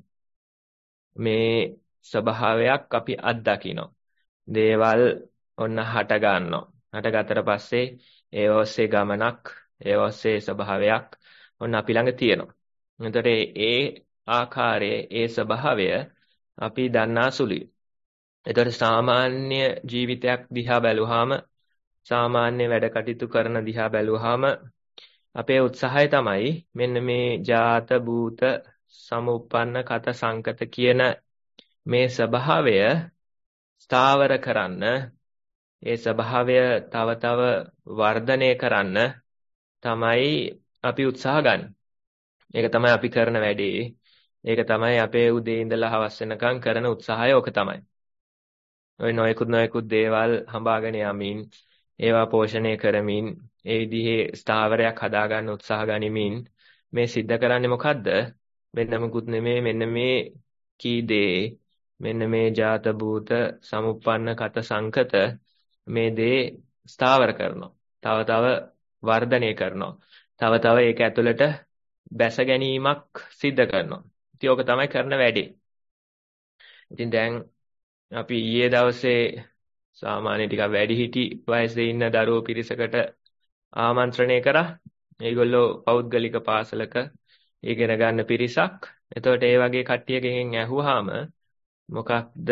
මේ ස්වභාවයක් අපි අත්දකිනවා. දේවල් ඔන්න හට ගන්නවා. හටගත්තට පස්සේ ඒ ඔස්සේ ගමනක්, ඒ ඔස්සේ ස්වභාවයක් ඔන්න අපි ළඟ තියෙනවා. එතකොට ඒ ආකාරයේ ඒ ස්වභාවය අපි දන්නා සුළුයි. එතකොට සාමාන්‍ය ජීවිතයක් දිහා බැලුවාම, සාමාන්‍ය වැඩ කටයුතු කරන දිහා බැලුවාම අපේ උත්සාහය තමයි මෙන්න මේ ජාත, භූත, සමුප්පන්න, කත, සංකත කියන මේ ස්වභාවය ස්ථාවර කරන්න, ඒ ස්වභාවය තව තව වර්ධනය කරන්න තමයි අපි උත්සාහ ගන්න. ඒක තමයි අපි කරන වැඩේ. ඒක තමයි අපේ උදේ ඉඳලා හවස වෙනකන් කරන උත්සාහය. ඕක තමයි. ඔය නොයෙකුත් දේවල් හඹාගෙන යමින්, ඒවා පෝෂණය කරමින්, ඒ විදිහේ ස්ථාවරයක් හදාගන්න උත්සාහ ගනිමින් මේ සිද්ධ කරන්නේ මොකද්ද? මෙන්න මොකුත් නෙමෙයි, මෙන්න මේ කී දේ, මෙන්න මේ ජාත, භූත, සමුප්පන්න, කත, සංකත මේ දේ ස්ථාවර කරනවා. තව තව වර්ධනය කරනවා. තව තව ඒක ඇතුළට බැස ගැනීමක් සිද්ධ කරනවා. ඉතින් ඕක තමයි කරන වැඩේ. ඉතින් දැන් අපි ඊයේ දවසේ සාමාන්‍ය ටිකක් වැඩිහිටි වයසේ ඉන්න දරුවෝ පිරිසකට ආමන්ත්‍රණය කරා. ඒගොල්ලෝ පෞද්ගලික පාසලක ඉගෙන ගන්න පිරිසක්. එතකොට ඒ වගේ කට්ටියකින් ඇහුවාම මොකක්ද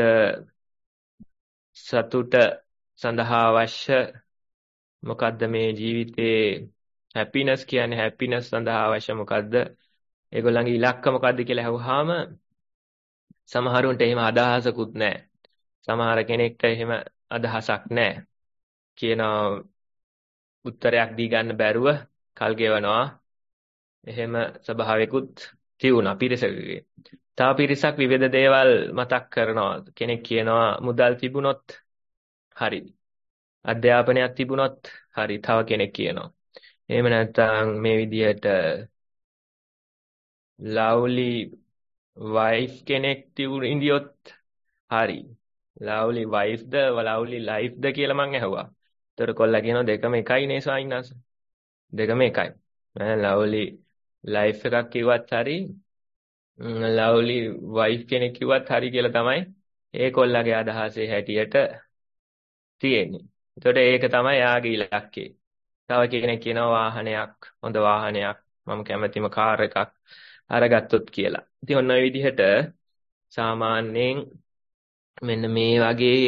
සතුට සඳහා අවශ්‍ය, මොකද්ද මේ ජීවිතේ හැපිනස් කියන්නේ, හැපිනස් සඳහා අවශ්‍ය මොකද්ද, ඒගොල්ලන්ගේ ඉලක්ක මොකද්ද කියලා ඇහුවාම සමහරුන්ට එහෙම අදහසකුත් නැහැ. සමහර කෙනෙක්ට එහෙම අදහසක් නැහැ. කියන උත්තරයක් දී ගන්න බැරුව කල් ගෙවනවා. එහෙම ස්වභාවිකුත් තියුණා පිරිසකගේ. තව පිරිසක් විවිධ දේවල් මතක් කරනවා. කෙනෙක් කියනවා මුදල් තිබුණොත් හරි. අධ්‍යාපනයක් තිබුණොත් හරි. තව කෙනෙක් කියනවා. එහෙම නැත්නම් මේ විදිහට ලව්ලි වයිෆ් කෙනෙක් ඉඳියොත් හරි. lovely wife ද lovely life ද කියලා මං ඇහුවා. ඒතර කොල්ලා කියනවා දෙකම එකයි නේ ස්වාමීන් වහන්සේ. දෙකම එකයි. lovely life එකක් කිව්වත් හරි lovely wife කෙනෙක් කිව්වත් හරි කියලා තමයි ඒ කොල්ලාගේ අදහසේ හැටියට තියෙන්නේ. ඒතකොට ඒක තමයි යාගේ ඉලක්කය. තව කෙනෙක් කියනවා වාහනයක්, හොඳ වාහනයක්, මම කැමතිම කාර් එකක් අරගත්තොත් කියලා. ඉතින් ඔන්න ඔය විදිහට සාමාන්‍යයෙන් මෙන්න මේ වගේ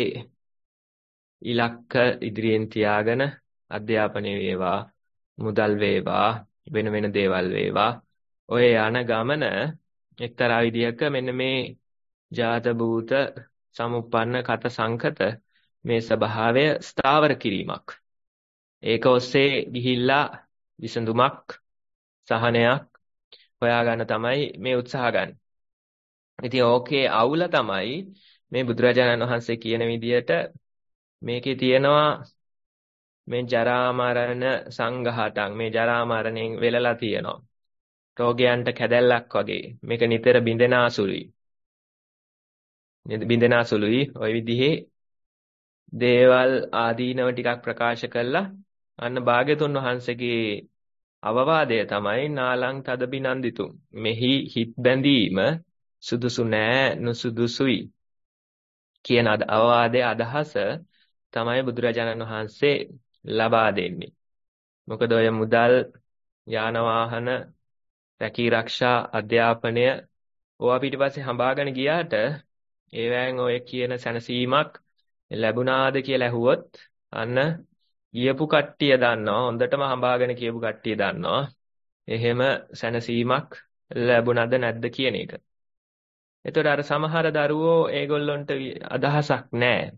ඉලක්ක ඉදිරියෙන් තියාගෙන අධ්‍යාපනය වේවා, මුදල් වේවා, වෙන වෙන දේවල් වේවා, ඔය යන ගමන එක්තරා විදිහක මෙන්න මේ ජාත භූත සමුප්පන්න කත සංකත මේ ස්වභාවය ස්ථාවර කිරීමක්. ඒක ඔස්සේ ගිහිල්ලා විසඳුමක් සහනයක් හොයාගන්න තමයි මේ උත්සාහ ගන්න. ඉතින් ඕකේ අවුල තමයි මේ බුදුරජාණන් වහන්සේ කියන විදිහට මේකේ තියෙනවා මේ ජරා මරණ සංඝාතං, මේ ජරා මරණයෙන් වෙලලා තියෙනවා. රෝගයන්ට කැදැල්ලක් වගේ මේක නිතර බින්දෙනාසුළුයි. බින්දෙනාසුළුයි ওই විදිහේ දේවල් ආදීනව ටිකක් ප්‍රකාශ කළා. අන්න භාග්‍යතුන් වහන්සේගේ අවවාදය තමයි නාලං තද බිනන්දිතුම්. මෙහි හිත් බැඳීම සුදුසු නෑ, නුසුදුසුයි කියන අවවාදයේ අදහස තමයි බුදුරජාණන් වහන්සේ ලබා දෙන්නේ. මොකද ඔය මුදල්, යාන වාහන, රැකී රක්ෂා, අධ්‍යාපනය ඕවා පිටිපස්සේ හඹාගෙන ගියාට ඒවැන් ඔය කියන සැනසීමක් ලැබුණාද කියලා ඇහුවොත් අන්න ගියපු කට්ටිය දන්නවා, හොඳටම හඹාගෙන කියපු කට්ටිය දන්නවා එහෙම සැනසීමක් ලැබුණාද නැද්ද කියන එක. එතකොට අර සමහර දරුවෝ ඒගොල්ලන්ට අදහසක් නැහැ.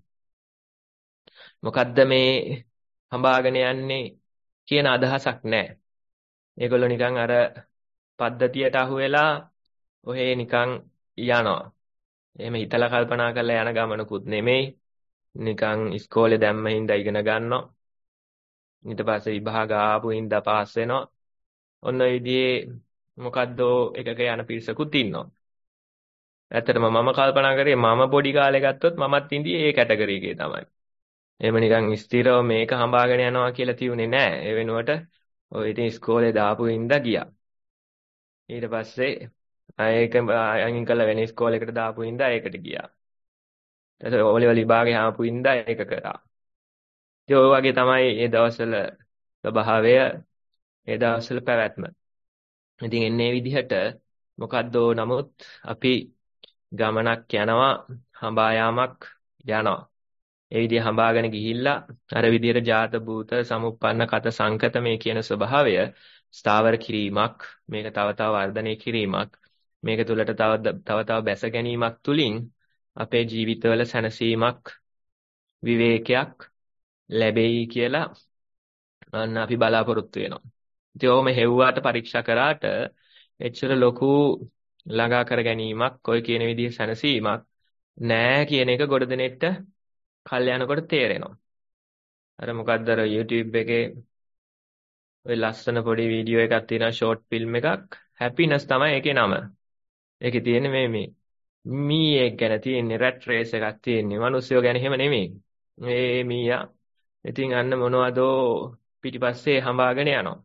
මොකද්ද මේ හඹාගෙන යන්නේ කියන අදහසක් නැහැ. ඒගොල්ලෝ නිකන් අර පද්ධතියට අහු වෙලා ඔහේ නිකන් යනවා. එහෙම හිතලා කල්පනා කරලා යන ගමනකුත් නෙමෙයි. නිකන් ඉස්කෝලේ දැම්ම හින්දා ඉගෙන ගන්නවා. ඊට පස්සේ විභාග ආපු හින්දා පාස් වෙනවා. ඔන්න ඔය විදිහේ මොකද්ද එකක යන පිරිසකුත් ඉන්නවා. ඇත්තටම මම කල්පනා කරේ මම පොඩි කාලේ ගත්තොත් මමත් ඉඳී ඒ කැටගරි එකේ තමයි. එහෙම නිකන් ස්ථිරව මේක හඹාගෙන යනවා කියලා තියුනේ නෑ. ඒ වෙනුවට ඔය ඉතින් ඉස්කෝලේ දාපු හින්දා ගියා. ඊට පස්සේ ඒක අයින් කළා වෙන ඉස්කෝලේකට දාපු හින්දා ඒකට ගියා. ඊට පස්සේ ඕලෙවල් විභාගේ ආපු හින්දා ඒක කරා. ඉතින් ඔය වගේ තමයි මේ දවස්වල ස්වභාවය, මේ දවස්වල පැවැත්ම. ඉතින් එන්නේ විදිහට මොකද්ද නමුත් අපි ගමනක් යනවා, හඹා යාමක් යනවා. ඒ විදිහ හඹාගෙන ගිහිල්ලා අර විදිහට ජාත භූත සමුප්පන්න කත සංකත මේ කියන ස්වභාවය ස්ථාවර කිරීමක්, මේක තව තව වර්ධනය කිරීමක්, මේක තුළට තව බැස ගැනීමක් තුලින් අපේ ජීවිතවල සැනසීමක්, විවේකයක් ලැබෙයි කියලා අන්න අපි බලාපොරොත්තු වෙනවා. ඉතින් ඕම හෙව්වාට පරීක්ෂා කරාට එච්චර ලොකු ළඟා කර ගැනීමක්, ඔය කියන විදිහේ සැනසීමක් නෑ කියන එක ගොඩ දෙනෙට කල් යනකොට තේරෙනවා. අර මොකක්ද අර YouTube එකේ ඔය ලස්සන පොඩි වීඩියෝ එකක් තියෙනවා, ෂෝට් ෆිල්ම් එකක්. හැපිනස් තමයි ඒකේ නම. ඒකේ තියෙන්නේ මේ මීයෙක් ගැන තියෙන්නේ, රැට් රේස් එකක් තියෙන්නේ. මිනිස්සුયો ගැන එහෙම නෙමෙයි. මේ මීයා ඉතින් අන්න මොනවදෝ පිටිපස්සේ හඹාගෙන යනවා.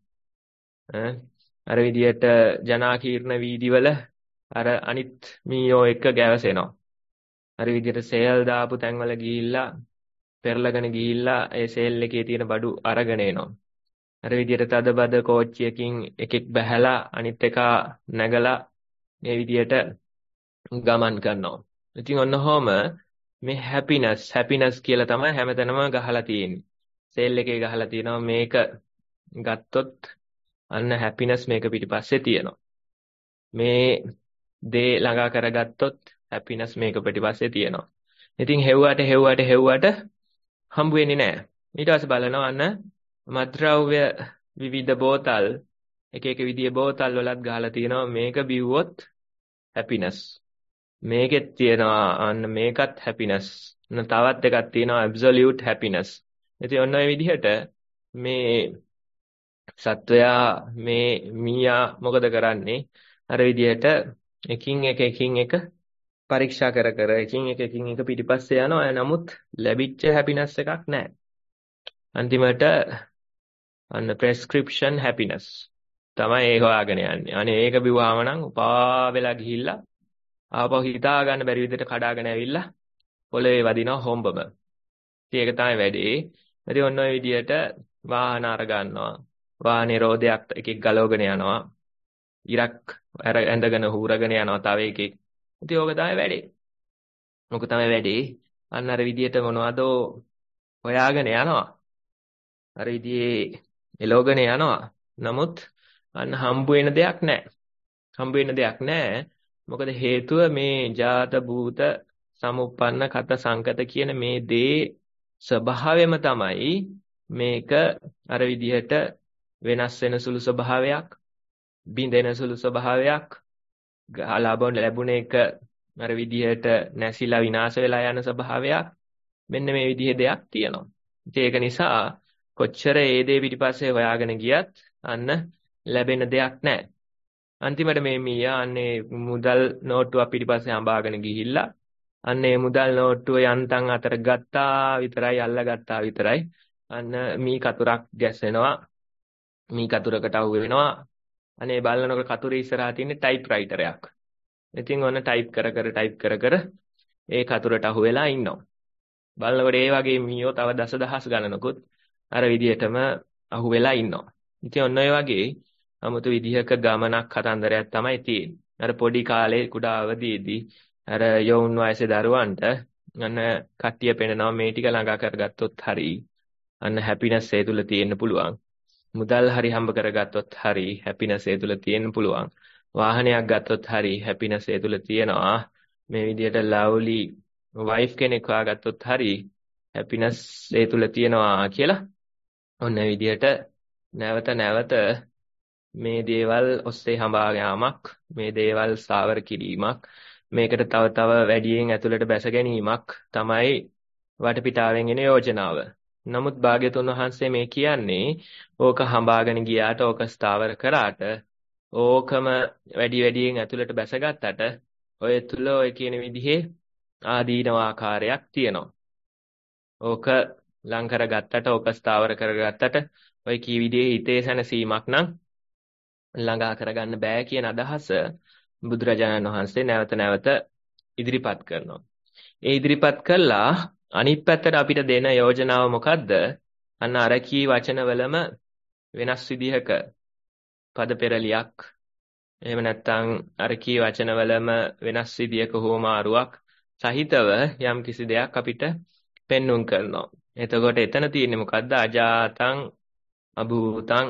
අර විදියට ජනාකීර්ණ වීදිවල අර අනිත් මීයෝ එක්ක ගැවසෙනවා. අර විදියට සේල් දාපු තැන්වල ගිහිල්ලා පෙරලගෙන ගිහිල්ලා ඒ සේල් එකේ තියෙන බඩු අරගෙන එනවා. අර විදියට තදබද කෝච්චියකින් එකෙක් බැහැලා අනිත් එක නැගලා මේ විදියට ගමන් කරනවා. ඉතින් ඔන්නෝම මේ හැපිනස් කියලා තමයි හැමතැනම ගහලා තියෙන්නේ. සේල් එකේ ගහලා තියෙනවා මේක ගත්තොත් අන්න හැපිනස් මේක පිටිපස්සේ තියෙනවා. මේ දේ ළඟා කරගත්තොත් හැපිනස් මේක පිටිපස්සේ තියෙනවා. ඉතින් හෙව්වට හම්බ වෙන්නේ නැහැ. ඊට පස්සේ බලනවා අන්න මත්ද්‍රව්‍ය විවිධ බෝතල් එක විදිහේ බෝතල් වලත් ගහලා තියෙනවා මේක බිව්වොත් හැපිනස්. මේකෙත් තියෙනවා අන්න මේකත් හැපිනස්. තවත් එකක් තියෙනවා ඇබ්සලියුට් හැපිනස්. ඉතින් ඔන්න ඔය විදිහට මේ සත්වයා මේ මීයා මොකද කරන්නේ? අර විදිහට එකින් එක පරීක්ෂා කර කර එකින් එක පිටිපස්සේ යනවා. නමුත් ලැබිච්ච හැපිනස් එකක් නැහැ. අන්තිමට අන්න prescription happiness තමයි ඒ හොයාගෙන යන්නේ. අනේ ඒක බිව්වම නම් උපා වෙලා ගිහිල්ලා ආපහු හිතා ගන්න බැරි විදිහට කඩාගෙන ඇවිල්ලා පොළවේ වදිනවා හොම්බම. ඉතින් ඒක තමයි වැඩේ. ඉතින් ඔන්න ඔය විදිහට වාහන අර ගන්නවා. වාහන නිරෝධයක් එකෙක් ගලවගෙන යනවා. ඉරක් ඇඳගෙන හූරගෙන යනවා තව එකෙක්. ඉතින් ඕක තමයි වැඩේ. ඕක තමයි වැඩේ. අන්න අර විදිහට මොනවද හොයාගෙන යනවා. අර විදිහේ එලෝගෙන යනවා. නමුත් අන්න හම්බ වෙන දෙයක් නැහැ. හම්බ වෙන දෙයක් නැහැ. මොකද හේතුව මේ ජාත භූත සමුප්පන්න කත සංකත කියන මේ දේ ස්වභාවයම තමයි මේක අර විදිහට වෙනස් වෙන සුළු ස්වභාවයක්, බිඳෙන සුළු ස්වභාවයක්, ලැබුණ එක අර විදිහට නැසිලා විනාශ වෙලා යන ස්වභාවයක්. මෙන්න මේ විදිහේ දෙයක් තියෙනවා. ඒක නිසා කොච්චර ඒ දේ පිටිපස්සේ හොයාගෙන ගියත් අන්න ලැබෙන දෙයක් නැහැ. අන්තිමට මේ මීයා අන්නේ මුදල් නෝට්ටුවක් පිටිපස්සේ හඹාගෙන ගිහිල්ලා අන්නේ මුදල් නෝට්ටුව යන්තම් අතර ගත්තා විතරයි අල්ලගත්තා විතරයි අන්න මී කතුරක් ගැස්සෙනවා. මී කතුරකට අහු වෙනවා. අනේ බලනකොට කතුරේ ඉස්සරහා තියෙන ටයිප්රයිටර් එකක්. ඉතින් ඔන්න ටයිප් කර කර ඒ කතුරට අහු වෙලා ඉන්නවා. බලනකොට ඒ වගේ මීයෝ තව දසදහස් ගණනකුත් අර විදිහටම අහු වෙලා ඉන්නවා. ඉතින් ඔන්න ඔය වගේ 아무තු විදිහක ගමනක් කතන්දරයක් තමයි තියෙන්නේ. අර පොඩි කාලේ කුඩා අවදියේදී අර යෝන් වයසේ දරුවන්ට අන්න කට්ටිය පෙන්නනවා මේ ටික ළඟා කරගත්තොත් හරි අන්න හැපිනස් ඒ තුල තියෙන්න පුළුවන්. මුදල් හරි හම්බ කරගත්තොත් හරි හැපිනස් ඒ තුල තියෙන්න පුළුවන්. වාහනයක් ගත්තොත් හරි හැපිනස් ඒ තුල තියෙනවා. මේ විදිහට ලව්ලි වයිෆ් කෙනෙක් හොයාගත්තොත් හරි හැපිනස් ඒ තුල තියෙනවා කියලා ඔන්න විදිහට නැවත මේ දේවල් ඔස්සේ හඹා යාමක්, මේ දේවල් සාවර කිරීමක්, මේකට තව වැඩියෙන් ඇතුළට බැස ගැනීමක් තමයි වටපිටාවෙන් එන යෝජනාව. නමුත් භාග්‍යතුන් වහන්සේ මේ කියන්නේ ඕක හඹාගෙන ගියාට, ඕක ස්ථාවර කරාට, ඕකම වැඩියෙන් ඇතුළට බැසගත්තට ඔය තුල ඔය කියන විදිහේ ආදීනව ආකාරයක් තියෙනවා. ඕක ලං කරගත්තට, ඕක ස්ථාවර කරගත්තට ඔය කී විදිහේ හිතේ සැනසීමක් නම් ළඟා කරගන්න බෑ කියන අදහස බුදුරජාණන් වහන්සේ නැවත ඉදිරිපත් කරනවා. ඒ ඉදිරිපත් කළා අනිත් පැත්තට අපිට දෙන යෝජනාව මොකද්ද? අන්න අර කී වචනවලම වෙනස් විදිහක පද පෙරලියක්, එහෙම නැත්නම් අර කී වචනවලම වෙනස් විදිහක හෝමාරුවක් සහිතව යම් කිසි දෙයක් අපිට පෙන්눔 කරනවා. එතකොට එතන තියෙන්නේ මොකද්ද? අජාතං අභූතං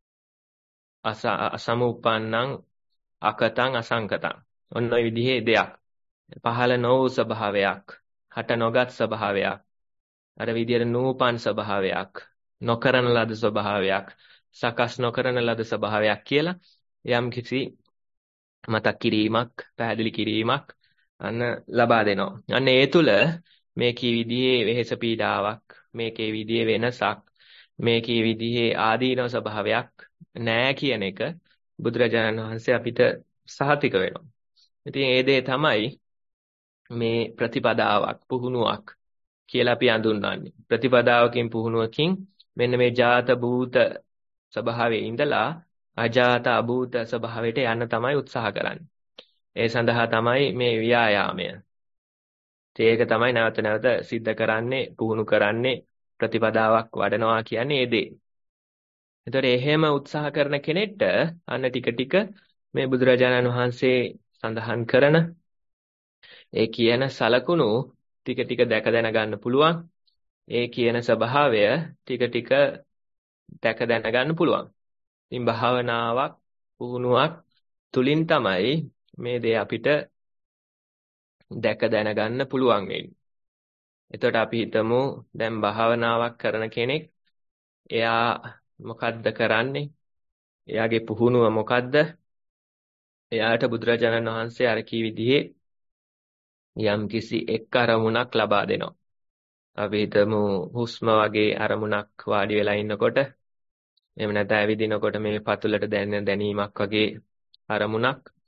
අසමුප්පන්නං අකතං අසංකතං. ඔන්න ඔය විදිහේ දෙයක්. පහළ නොවූ ස්වභාවයක්, හට නොගත් ස්වභාවයක්, අර විදිහට නූපන් ස්වභාවයක්, නොකරන ලද ස්වභාවයක්, සකස් නොකරන ලද ස්වභාවයක් කියලා යම් කිසි මතක් කිරීමක්, පැහැදිලි කිරීමක් අන්න ලබා දෙනවා. අන්න ඒ තුල මේකී විදිහේ වෙහෙස පීඩාවක්, මේකේ විදිහේ වෙනසක්, මේකී විදිහේ ආදීනව ස්වභාවයක් නෑ කියන එක බුදුරජාණන් වහන්සේ අපිට සහතික වෙනවා. ඉතින් ඒ දේ තමයි මේ ප්‍රතිපදාවක්, පුහුණුවක් කියලා අපි හඳුන්වන්නේ. ප්‍රතිපදාවකින් පුහුණුවකින් මෙන්න මේ ජාත භූත ස්වභාවයේ ඉඳලා අජාත අභූත ස්වභාවයට යන්න තමයි උත්සාහ කරන්නේ. ඒ සඳහා තමයි මේ ව්‍යායාමය. ඒක තමයි නැවත සිද්ධ කරන්නේ, පුහුණු කරන්නේ, ප්‍රතිපදාවක් වඩනවා කියන්නේ ඒ දේ. ඒතර එහෙම උත්සාහ කරන කෙනෙක්ට අන්න ටික මේ බුදුරජාණන් වහන්සේ සඳහන් කරන ඒ කියන සලකුණු ටික දැක දැන ගන්න පුළුවන්. ඒ කියන ස්වභාවය ටික දැක දැන ගන්න පුළුවන්. ඉතින් භාවනාවක්, පුහුණුවක් තුලින් තමයි මේ දේ අපිට දැක දැන ගන්න පුළුවන් වෙන්නේ. එතකොට අපි හිතමු දැන් භාවනාවක් කරන කෙනෙක් එයා මොකද්ද කරන්නේ? එයාගේ පුහුණුව මොකද්ද? එයාට බුදුරජාණන් වහන්සේ අර කී විදිහේ යම් කිසි එක් අරමුණක් ලබා දෙනවා. අපි හිතමු හුස්ම වගේ අරමුණක් වාඩි වෙලා ඉන්නකොට, එහෙම නැත්නම් ඇවිදිනකොට මේ පතුලට දැනෙන දැනීමක් වගේ අරමුණක්,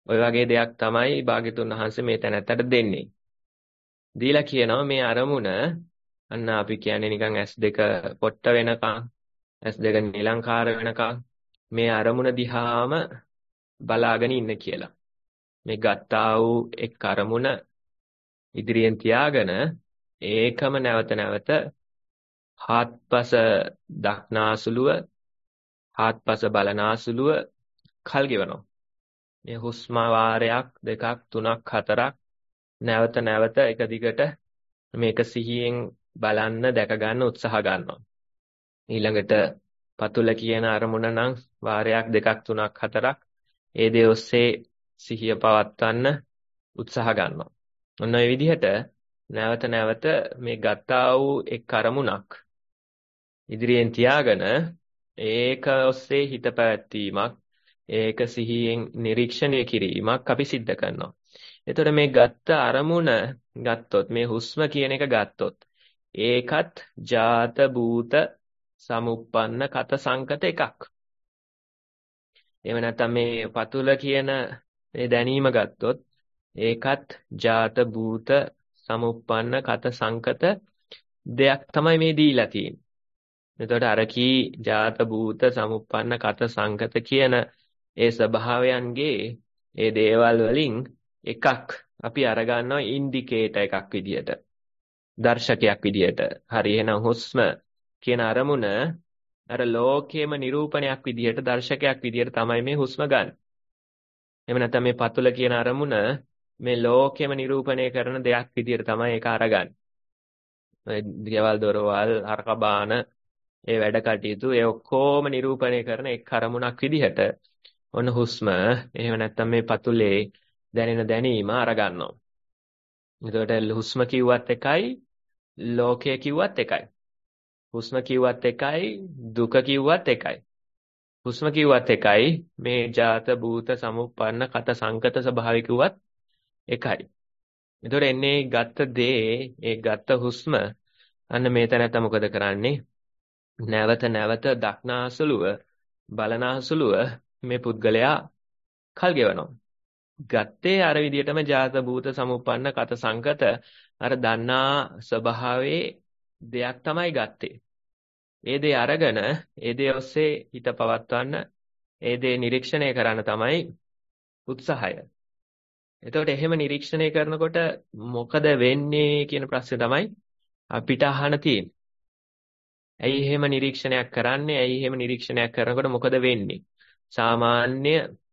ওই වගේ දෙයක් තමයි භාග්‍යතුන් වහන්සේ මේ තැනැත්තට දෙන්නේ. දීලා කියනවා මේ අරමුණ අන්න අපි කියන්නේ නිකන් S2 පොට්ට වෙනකන් S2 නිලංකාර වෙනකන් මේ අරමුණ දිහාම බලාගෙන ඉන්න කියලා. මේ ගත්තා වූ එක් අරමුණ ඉදිරියෙන් තියාගෙන ඒකම නැවත නැවත හාත්පස දක්නාසුලුව හාත්පස බලනාසුලුව කල් ගෙවනවා. මේ හුස්ම වාරයක් දෙකක් තුනක් හතරක් නැවත නැවත එක දිගට මේක සිහියෙන් බලන්න දැක ගන්න උත්සාහ ගන්නවා. ඊළඟට පතුල කියන අරමුණ නම් වාරයක් දෙකක් තුනක් හතරක් ඒ දේ ඔස්සේ සිහිය පවත්වන්න උත්සාහ ගන්නවා. ඔන්න ඔය විදිහට නැවත නැවත මේ ගත්තා වූ එක් අරමුණක් ඉදිරියෙන් තියාගෙන ඒක ඔස්සේ හිත පැවැත්වීමක් ඒක සිහියෙන් නිරීක්ෂණය කිරීමක් අපි සිද්ධ කරනවා. එතකොට මේ ගත්ත අරමුණ ගත්තොත් මේ හුස්ම කියන එක ගත්තොත් ඒකත් ජාත භූත සමුප්පන්න කත සංකත එකක්. එහෙම නැත්නම් මේ පතුල කියන මේ දැනීම ගත්තොත් ඒකත් ජාත භූත සමුප්පන්න කත සංකත දෙයක් තමයි මේ දීලා තියෙන්නේ. එතකොට අර කී ජාත භූත සමුප්පන්න කත සංකත කියන ඒ ස්වභාවයන්ගේ ඒ දේවල් වලින් එකක් අපි අරගන්නවා ඉන්ඩිකේටර් එකක් විදියට. දර්ශකයක් විදියට. හරි එහෙනම් හුස්ම කියන අරමුණ අර ලෝකයේම නිරූපණයක් විදියට දර්ශකයක් විදියට තමයි මේ හුස්ම ගන්න. එහෙම නැත්නම් මේ පතුල කියන අරමුණ මේ ලෝකයේම නිරූපණය කරන දෙයක් විදියට තමයි ඒක අරගන්නේ. මේ ගෙවල් දොරවල් හරකබාන ඒ වැඩ කටයුතු ඒ ඔක්කොම නිරූපණය කරන එක් අරමුණක් විදිහට ඔන්න හුස්ම එහෙම නැත්නම් මේ පතුලේ දැනෙන දැනීම අරගන්නවා. එතකොට හුස්ම කිව්වත් එකයි ලෝකය කිව්වත් එකයි. හුස්ම කිව්වත් එකයි දුක කිව්වත් එකයි. හුස්ම කිව්වත් එකයි මේ ජාත භූත සමුප්පන්න කත සංකත ස්වභාවය කිව්වත් එකයි. එතකොට එන්නේ ගත්ත දේ ඒ ගත්ත හුස්ම අන්න මේ තැනත්ත මොකද කරන්නේ? නැවත නැවත දක්නාසුලුව බලනාසුලුව මේ පුද්ගලයා කල් ගෙවනවා. ගත්තේ අර විදිහටම ජාත භූත සමුප්පන්න කත සංකත අර දන්නා ස්වභාවයේ දෙයක් තමයි ගත්තේ. ඒ දේ අරගෙන ඒ දේ ඔස්සේ හිත පවත්වන්න ඒ දේ නිරීක්ෂණය කරන්න තමයි උත්සාහය. එතකොට එහෙම නිරීක්ෂණය කරනකොට මොකද වෙන්නේ කියන ප්‍රශ්නේ තමයි අපිට අහන්න තියෙන්නේ. ඇයි එහෙම නිරීක්ෂණයක් කරන්නේ? ඇයි එහෙම නිරීක්ෂණයක් කරනකොට මොකද වෙන්නේ? සාමාන්‍ය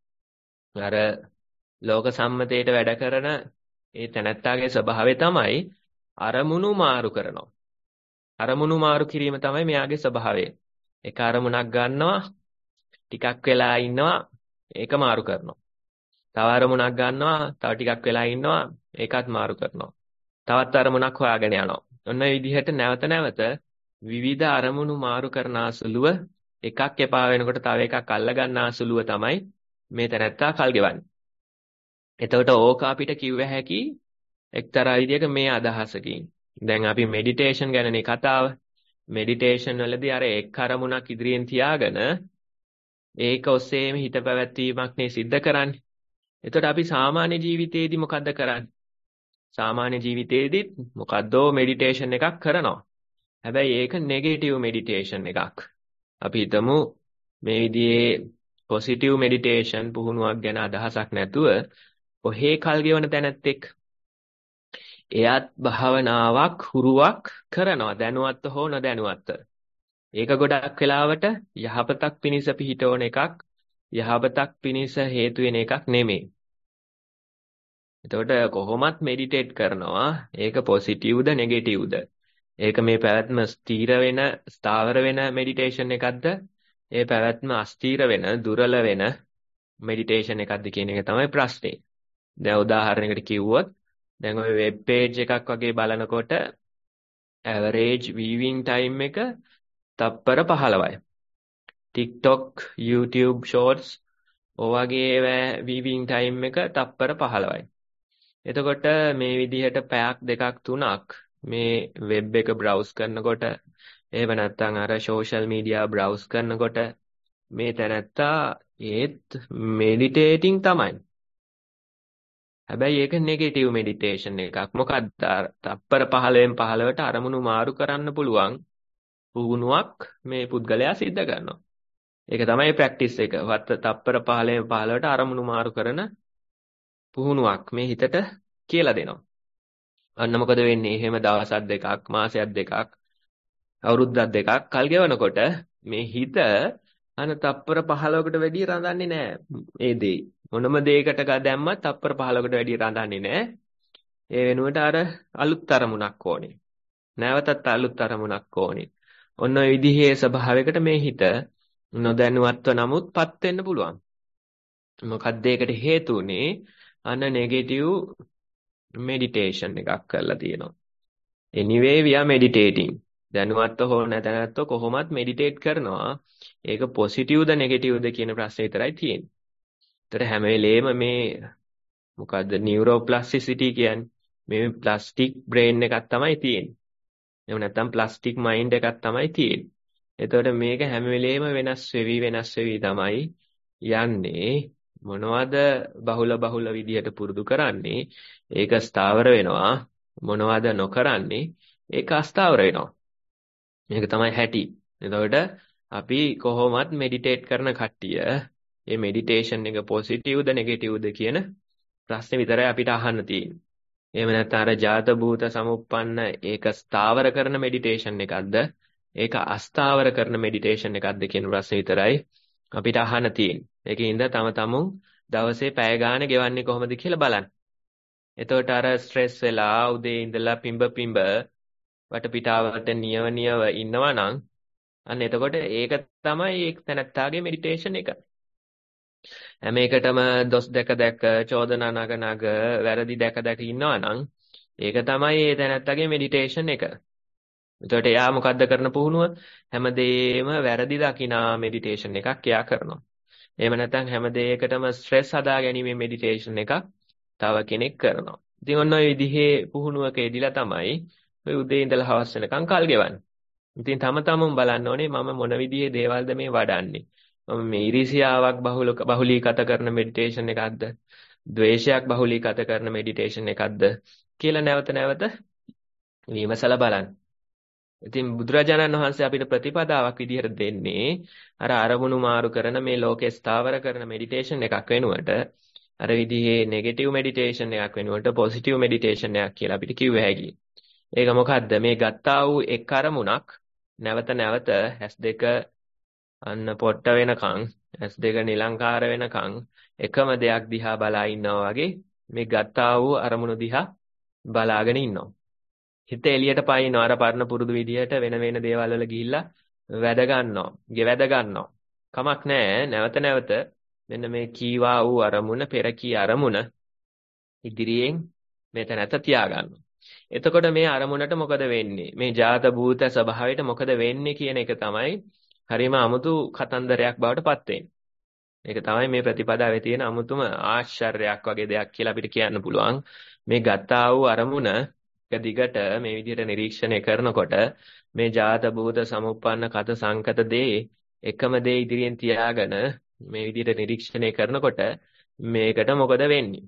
අර ලෝක සම්මතයට වැඩ කරන ඒ තැනැත්තාගේ ස්වභාවය තමයි අරමුණු මාරු කරනවා. අරමුණු මාරු කිරීම තමයි මෙයාගේ ස්වභාවය. එක අරමුණක් ගන්නවා, ටිකක් වෙලා ඉන්නවා, ඒක මාරු කරනවා. තව අරමුණක් ගන්නවා, තව ටිකක් වෙලා ඉන්නවා, ඒකත් මාරු කරනවා. තවත් අරමුණක් හොයාගෙන යනවා. ඔන්න ඔය විදිහට නැවත නැවත විවිධ අරමුණු මාරු කරන අසුලුව එකක් එපා වෙනකොට තව එකක් අල්ල ගන්න අසුලුව තමයි මේ තැනැත්තා කල් ගෙවන්නේ. එතකොට ඕක අපිට කිව්ව හැකි එක්තරා විදිහක මේ අදහසකින්. දැන් අපි මෙඩිටේෂන් ගැනනේ කතාව. මෙඩිටේෂන් වලදී අර එක් අරමුණක් ඉදිරියෙන් තියාගෙන ඒක ඔස්සේම හිත පැවැත්වීමක් නේ සිද්ධ කරන්නේ. එතකොට අපි සාමාන්‍ය ජීවිතේදී මොකද්ද කරන්නේ? සාමාන්‍ය ජීවිතේදීත් මොකද්දෝ මෙඩිටේෂන් එකක් කරනවා. හැබැයි ඒක නෙගටිව් මෙඩිටේෂන් එකක්. අපි හිතමු මේ විදිහේ පොසිටිව් මෙඩිටේෂන් පුහුණුවක් ගැන අදහසක් නැතුව ඔහේ කල් ගෙවන තැනැත්තෙක්. එයාත් භාවනාවක් හුරුවක් කරනවා දැනුවත්ව හෝ නොදැනුවත්ව. ඒක ගොඩක් වෙලාවට යහපතක් පිණිස පිහිටවන එකක්, යහපතක් පිණිස හේතු වෙන එකක් නෙමෙයි. එතකොට කොහොමත් මෙඩිටේට් කරනවා. ඒක පොසිටිව්ද නෙගටිව්ද? ඒක මේ පැවැත්ම ස්ථීර වෙන, ස්ථාවර වෙන මෙඩිටේෂන් එකක්ද? ඒ පැවැත්ම අස්ථීර වෙන, දුර්වල වෙන මෙඩිටේෂන් එකක්ද කියන එක තමයි ප්‍රශ්නේ. දැන් උදාහරණයකට කිව්වොත් දැන් ඔය වෙබ් පේජ් එකක් වගේ බලනකොට ඇවරේජ් viewing time එක තප්පර 15යි. TikTok, YouTube shorts ඔයගේ viewing time එක තප්පර 15යි. එතකොට මේ විදිහට පැයක් දෙකක් තුනක් මේ වෙබ් එක browse කරනකොට එහෙම නැත්නම් අර social media browse කරනකොට මේ තැනත්තා ඒත් meditating තමයි. හැබැයි ඒක නෙගටිව් මෙඩිටේෂන් එකක්. මොකක්ද? තප්පර 15න් 15ට අරමුණු මාරු කරන්න පුළුවන් පුහුණුවක් මේ පුද්ගලයා සිද්ධ කරනවා. ඒක තමයි ප්‍රැක්ටිස් එක. තප්පර 15න් 15ට අරමුණු මාරු කරන පුහුණුවක් මේ හිතට කියලා දෙනවා. අන්න මොකද වෙන්නේ? එහෙම දවසක් දෙකක්, මාසයක් දෙකක්, අවුරුද්දක් දෙකක් කල් ගෙවනකොට මේ හිත අන තප්පර 15කට වැඩිය රඳන්නේ නැහැ. ඒ දේ මොනම දෙයකට දැම්මත් තප්පර 15කට වැඩිය රඳන්නේ නැහැ. ඒ වෙනුවට අර අලුත් අරමුණක් ඕනේ. නැවතත් අලුත් අරමුණක් ඕනේ. ඔන්න ඔය විදිහේ ස්වභාවයකට මේ හිත නොදැනුවත්ව නමුත්පත් වෙන්න පුළුවන්. මොකක්ද ඒකට හේතු උනේ? අන්න නෙගටිව් මෙඩිටේෂන් එකක් කරලා තියෙනවා. Anyway we are meditating. දැනුවත්ව හෝ නැතනත්ව කොහොමත් මෙඩිටේට් කරනවා. ඒක පොසිටිව්ද නෙගටිව්ද කියන ප්‍රශ්නේ විතරයි තියෙන්නේ. ඒතර හැම වෙලේම මේ මොකද්ද නියුරෝප්ලාස්ටිසිටි කියන්නේ? මේ ප්ලාස්ටික් බ්‍රේන් එකක් තමයි තියෙන්නේ. එහෙම නැත්නම් ප්ලාස්ටික් මයින්ඩ් එකක් තමයි තියෙන්නේ. එතකොට මේක හැම වෙලේම වෙනස් වෙවි තමයි යන්නේ. මොනවද බහුල විදියට පුරුදු කරන්නේ? ඒක ස්ථාවර වෙනවා. මොනවද නොකරන්නේ? ඒක අස්ථාවර වෙනවා. මේක තමයි හැටි. එතකොට අපි කොහොමත් මෙඩිටේට් කරන කට්ටිය මේ මෙඩිටේෂන් එක පොසිටිව්ද නෙගටිව්ද කියන ප්‍රශ්නේ විතරයි අපිට අහන්න තියෙන්නේ. එහෙම නැත්නම් අර ජාත භූත සමුප්පන්න ඒක ස්ථාවර කරන මෙඩිටේෂන් එකක්ද? ඒක අස්ථාවර කරන මෙඩිටේෂන් එකක්ද කියන ප්‍රශ්නේ විතරයි අපිට අහන්න තියෙන්නේ. ඒකින්ද තම තමුන් දවසේ පැය ගාණ ගෙවන්නේ කොහොමද කියලා බලන්න. එතකොට අර ස්ට්‍රෙස් වෙලා උදේ ඉඳලා පිඹ වටපිටාවට නියව ඉන්නවා නම් අන්න එතකොට ඒක තමයි ඒ තැනත්තාගේ මෙඩිටේෂන් එක. හැම එකටම දොස් දැක චෝදනා නග වැරදි දැක ඉන්නවා නම් ඒක තමයි ඒ තැනත්තාගේ මෙඩිටේෂන් එක. එතකොට එයා මොකද්ද කරන පුහුණුව? හැමදේම වැරදි දකිනා මෙඩිටේෂන් එකක් එයා කරනවා. එහෙම නැත්නම් හැම දෙයකටම ස්ට්‍රෙස් හදා ගැනීමේ මෙඩිටේෂන් එකක් තව කෙනෙක් කරනවා. ඉතින් ඔන්න ඔය විදිහේ පුහුණුවක යෙදිලා තමයි ඔය උදේ ඉඳලා හවස වෙනකන් කල් ගෙවන්නේ. ඉතින් තම තමන් බලන්න ඕනේ මම මොන විදිහේ දේවල්ද මේ වඩන්නේ. මම මේ ඉරිසියාවක් බහුලීගත කරන මෙඩිටේෂන් එකක්ද? ද්වේෂයක් බහුලීගත කරන මෙඩිටේෂන් එකක්ද කියලා නැවත විමසලා බලන්න. ඉතින් බුදුරජාණන් වහන්සේ අපිට ප්‍රතිපදාවක් විදිහට දෙන්නේ අර අරමුණු මාරු කරන මේ ලෝකේ ස්ථාවර කරන මෙඩිටේෂන් එකක් වෙනුවට අර විදිහේ නෙගටිව් මෙඩිටේෂන් එකක් වෙනුවට පොසිටිව් මෙඩිටේෂන් එකක් කියලා අපිට කිව්ව හැකියි. ඒක මොකද්ද? මේ ගත්තා වූ එක් අරමුණක් නැවත S2 අන්න පොට්ට වෙනකන් S2 නිලංකාර වෙනකන් එකම දෙයක් දිහා බලා ඉන්නවා වගේ මේ ගත්තා වූ අරමුණු දිහා බලාගෙන ඉන්නවා. හිත එළියට පයින්නවා අර පරණ පුරුදු විදියට වෙන දේවල් වල ගිහිල්ලා ගෙවැද ගන්නවා. කමක් නැහැ නැවත මෙන්න මේ කීවා වූ අරමුණ පෙර කී අරමුණ ඉදිරියෙන් මෙතන නැත තියාගන්නවා. එතකොට මේ අරමුණට මොකද වෙන්නේ? මේ ජාත භූත ස්වභාවයට මොකද වෙන්නේ කියන එක තමයි හරිම අමුතු කතන්දරයක් බවට පත් වෙන්නේ. ඒක තමයි මේ ප්‍රතිපදාවේ තියෙන අමුතුම ආශ්චර්යයක් වගේ දෙයක් කියලා අපිට කියන්න පුළුවන්. මේ ගත්තා වූ අරමුණ දිගට මේ විදිහට නිරීක්ෂණය කරනකොට මේ ජාත භූත සමුප්පන්න කත සංකත දේ එකම දේ ඉදිරියෙන් තියාගෙන මේ විදිහට නිරීක්ෂණය කරනකොට මේකට මොකද වෙන්නේ?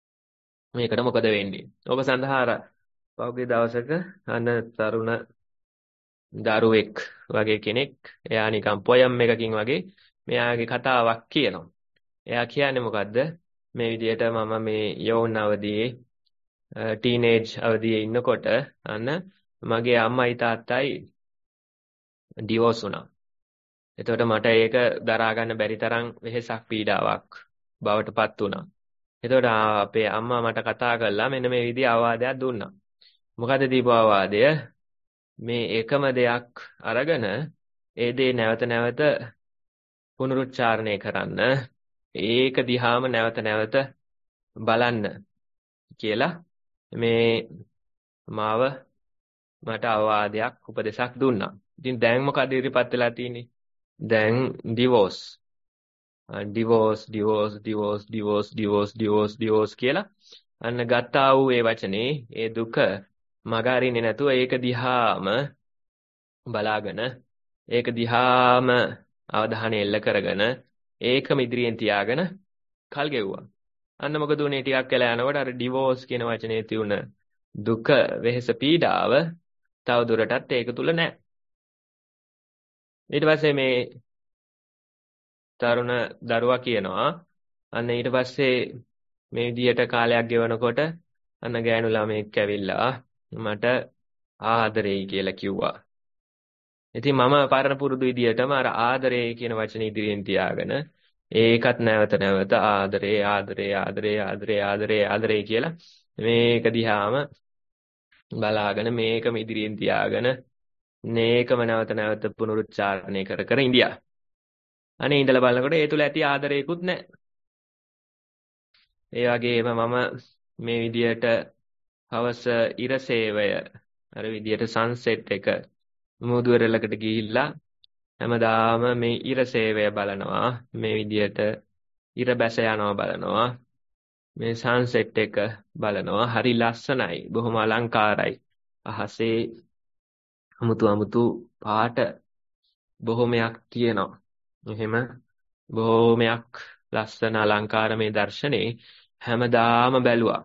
ඔබ සඳහා පෞද්ගලික දවසක අන්න තරුණ දරුවෙක් වගේ කෙනෙක් එයා නිකන් පොයම් එකකින් වගේ මෙයාගේ කතාවක් කියනවා. එයා කියන්නේ මොකද්ද? මේ විදිහට මම මේ යෞවන අවදියේ ටීනේජ් අවදියේ ඉන්නකොට අන්න මගේ අම්මයි තාත්තයි ඩිවෝස් වුණා. එතකොට මට ඒක දරා ගන්න බැරි තරම් වෙහෙසක් පීඩාවක් බවට පත් වුණා. එතකොට අපේ අම්මා මට කතා කළා මෙන්න මේ විදිහ අවවාදයක් දුන්නා. මොකද දීපු අවවාදය? මේ එකම දෙයක් අරගෙන ඒ දේ නැවත පුනරුච්චාරණය කරන්න ඒක දිහාම නැවත බලන්න කියලා මේ මට අවවාදයක් උපදේශක් දුන්නා. ඉතින් දැන් මොකද ඉරිපත් වෙලා තියෙන්නේ? දැන් ඩිවෝස් කියලා අන්න ගත්තා වූ ඒ වචනේ ඒ දුක මගහරින්නේ නැතුව ඒක දිහාම බලාගෙන ඒක දිහාම අවධානය එල්ල කරගෙන ඒකම ඉදිරියෙන් තියාගෙන කල් ගෙවුවා. අන්න මොකද උනේ ටිකක් වෙලා යනකොට අර ඩිවෝර්ස් කියන වචනේ තියුණ දුක වෙහෙස පීඩාව තව දුරටත් ඒක තුල නැහැ. ඊට පස්සේ මේ තරුණ දරුවා කියනවා අන්න ඊට පස්සේ මේ විදියට කාලයක් ගෙවනකොට අන්න ගෑනු ළමෙක් ඇවිල්ලා මට ආදරෙයි කියලා කිව්වා. ඉතින් මම පරණ පුරුදු විදියටම අර ආදරේ කියන වචනේ ඉදිරියෙන් තියාගෙන ඒකත් නැවත නැවත ආදරේ ආදරේ ආදරේ ආදරේ ආදරේ ආදරේ කියලා මේක දිහාම බලාගෙන මේකම ඉදිරියෙන් තියාගෙන මේකම නැවත නැවත පුනරුච්චාරණය කර කර ඉඳියා. අනේ ඉඳලා බලනකොට ඒ තුල ඇති ආදරේකුත් නැහැ. ඒ වගේම මම මේ විදියට හවස ඉර සේවය අර විදියට සන්සෙට් එක මුදුවරලකට ගිහිල්ලා හැමදාම මේ ඉර සේවය බලනවා. මේ විදියට ඉර බැස යනවා බලනවා. මේ සන්සෙට් එක බලනවා. හරි ලස්සනයි. බොහොම අලංකාරයි. අහසේ අමුතු පාට බොහොමයක් තියෙනවා. එහෙම බොහොමයක් ලස්සන අලංකාර මේ දර්ශනේ හැමදාම බැලුවා.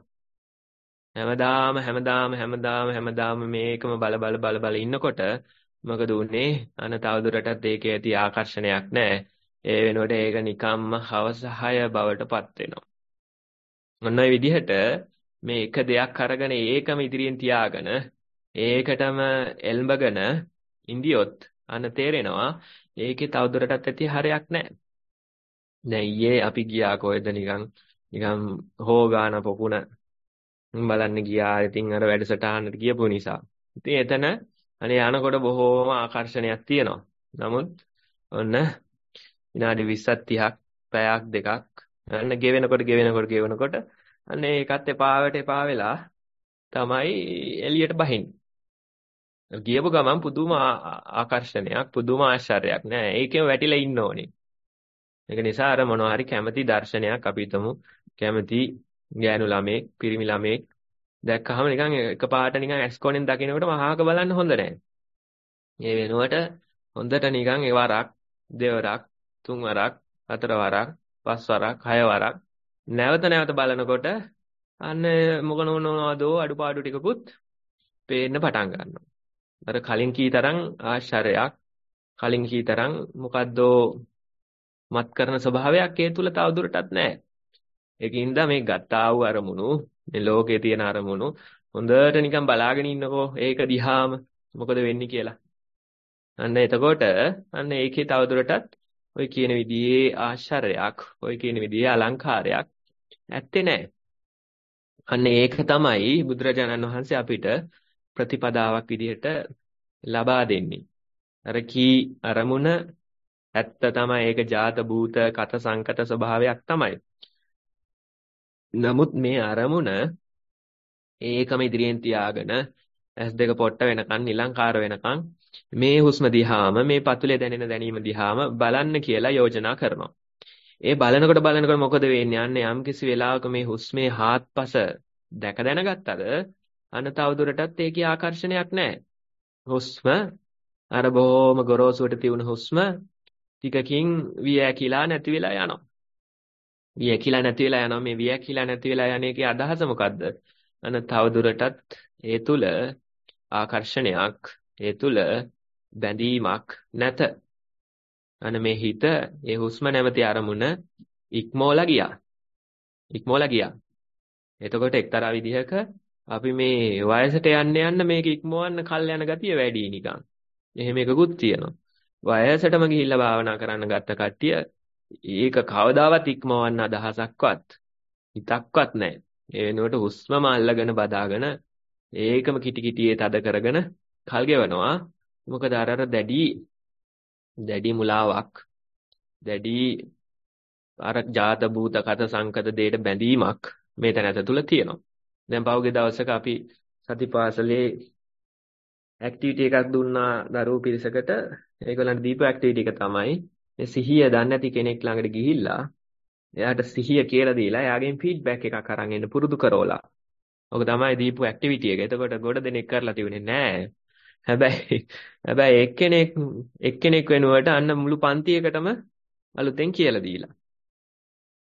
හැමදාම මේකම බල ඉන්නකොට මොකද උනේ? අන තවදුරටත් ඒකේ ඇති ආකර්ෂණයක් නැහැ. ඒ වෙනුවට ඒක නිකම්ම හවස 6 බවට පත් වෙනවා. මොන විදිහට මේ එක දෙයක් අරගෙන ඒකම ඉදිරියෙන් තියාගෙන ඒකටම එල්බගෙන ඉන්දියොත් අන තේරෙනවා ඒකේ තවදුරටත් ඇති හරයක් නැහැ. දැන් ඊයේ අපි ගියා කොහෙද නිකන් හෝගාන පොකුණ බලන්න ගියා. ඉතින් අර වැඩසටහනට ගියපු නිසා. ඉතින් එතන අනේ යනකොට බොහෝම ආකර්ෂණයක් තියෙනවා. නමුත් ඔන්න විනාඩි 20ක් 30ක් පැයක් දෙකක් අන්න ගෙවෙනකොට අන්න ඒකත් එපා වෙලා තමයි එළියට බහින්නේ. ගියපු ගමන් පුදුම ආකර්ෂණයක් පුදුම ආශ්චර්යයක් නෑ. ඒකෙම වැටිලා ඉන්න ඕනේ. ඒක නිසා අර මොනවා හරි කැමැති දර්ශනයක් අපි හිතමු කැමැති ගෑනු ළමෙක් පිරිමි ළමෙක් දැක්කහම නිකන් එකපාරට නිකන් ඇස් කොණෙන් දකින්නකොට මහාක බලන්න හොඳ නැහැ. ඒ වෙනුවට හොඳට නිකන් එවරක් දෙවරක් තුන්වරක් හතරවරක් පස්වරක් හයවරක් නැවත බලනකොට අන්න මොනවදෝ අඩුපාඩු ටිකකුත් පේන්න පටන් ගන්නවා. අර කලින් කී තරම් ආශ්චර්යයක් කලින් කී තරම් මොකද්දෝ මත් කරන ස්වභාවයක් ඒ තුල තවදුරටත් නැහැ. ඒකින්ද මේ ගත්තා වූ අරමුණු මේ ලෝකේ තියෙන අරමුණු හොඳට නිකන් බලාගෙන ඉන්නකෝ ඒක දිහාම මොකද වෙන්නේ කියලා. අන්න එතකොට අන්න ඒකේ තවදුරටත් ඔය කියන විදිහේ ආශ්චර්යයක් ඔය කියන විදිහේ අලංකාරයක් ඇත්තේ නැහැ. අන්න ඒක තමයි බුදුරජාණන් වහන්සේ අපිට ප්‍රතිපදාවක් විදිහට ලබා දෙන්නේ. අර කී අරමුණ ඇත්ත තමයි ඒක ජාත භූත කත සංකත ස්වභාවයක් තමයි. නමුත් මේ අරමුණ ඒකම ඉදිරියෙන් තියාගෙන S2 පොට්ට වෙනකන් නිලංකාර වෙනකන් මේ හුස්ම දිහාම මේ පතුලේ දැනෙන දැනීම දිහාම බලන්න කියලා යෝජනා කරනවා. ඒ බලනකොට මොකද වෙන්නේ? යන්නේ යම් කිසි වෙලාවක මේ හුස්මේ හාත්පස දැක දැනගත්තද අන්න තවදුරටත් ඒකේ ආකර්ෂණයක් නැහැ. හුස්ම අර බොහොම ගොරෝසුවට තියුණු හුස්ම ටිකකින් වියැකිලා නැති වෙලා යනවා. වියැකිලා නැති වෙලා යනවා. මේ වියැකිලා නැති වෙලා යන එකේ අදහස මොකද්ද? අන්න තවදුරටත් ඒ තුල ආකර්ෂණයක් ඒ තුල බැඳීමක් නැත. අන්න මේ හිත ඒ හුස්ම නැමැති අරමුණ ඉක්මෝලා ගියා. එතකොට එක්තරා විදිහක අපි මේ වයසට යන්න මේක ඉක්මවන්න කල් යන ගතිය වැඩි නිකන්. එහෙම එකකුත් තියෙනවා. වයසටම ගිහිල්ලා භාවනා කරන්න ගත්ත කට්ටිය ඒක කවදාවත් ඉක්මවන්න අදහසක්වත් හිතක්වත් නැහැ. ඒ වෙනුවට හුස්මම අල්ලගෙන බදාගෙන ඒකම කිටියේ තද කරගෙන කල් ගෙවනවා. මොකද අර දැඩි මුලාවක් දැඩි අර ජාත භූත කත සංකත දෙයට බැඳීමක් මේ තැනත තුල තියෙනවා. දැන් පහුගිය දවසක අපි සතිපාසලේ ඇක්ටිවිටි එකක් දුන්නා දරුවෝ පිරිසකට. ඒගොල්ලන්ට දීපු ඇක්ටිවිටි එක තමයි මේ සිහිය දන්නේ නැති කෙනෙක් ළඟට ගිහිල්ලා එයාට සිහිය කියලා දීලා එයාගෙන් ෆීඩ්බැක් එකක් අරන් එන්න පුරුදු කරවලා. ඔක තමයි දීපු ඇක්ටිවිටි එක. එතකොට ගොඩ දෙනෙක් කරලා තිබුණේ නෑ. හැබැයි එක්කෙනෙක් වෙනුවට අන්න මුළු පන්තියකටම අලුතෙන් කියලා දීලා.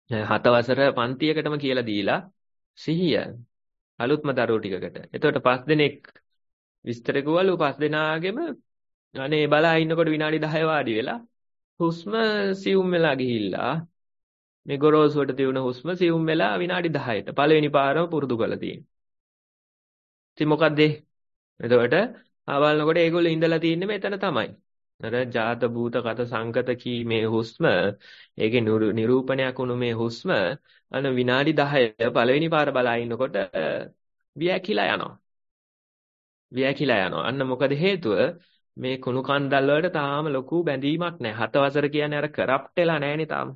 7 වසර පන්තියකටම කියලා දීලා සිහිය අලුත්ම දරුවෝ ටිකකට. එතකොට 5 දෙනෙක් විස්තර කිව්වලු 5 දෙනාගෙම අනේ බලා ඉන්නකොට විනාඩි 10 වාඩි වෙලා හුස්ම සියුම් වෙලා ගිහිල්ලා මේ ගොරෝසුවට තියුණ හුස්ම සියුම් වෙලා විනාඩි 10ට පළවෙනි පාරම පුරුදු කරලා තියෙනවා. ඉතින් මොකද්ද? එතකොට බලනකොට ඒගොල්ලෝ ඉඳලා තින්නේ මෙතන තමයි. අර ජාත භූත කත සංකත කී මේ හුස්ම ඒකේ නිරූපණයක් වුණු මේ හුස්ම අන විනාඩි 10 පළවෙනි පාර බලා ඉන්නකොට වියකිලා යනවා. වියකිලා යනවා. අන්න මොකද හේතුව? මේ කුණු කන්දල් වලට තාම ලොකු බැඳීමක් නැහැ. 7 වසර කියන්නේ අර කරප්ට් වෙලා නැහැනේ තාම.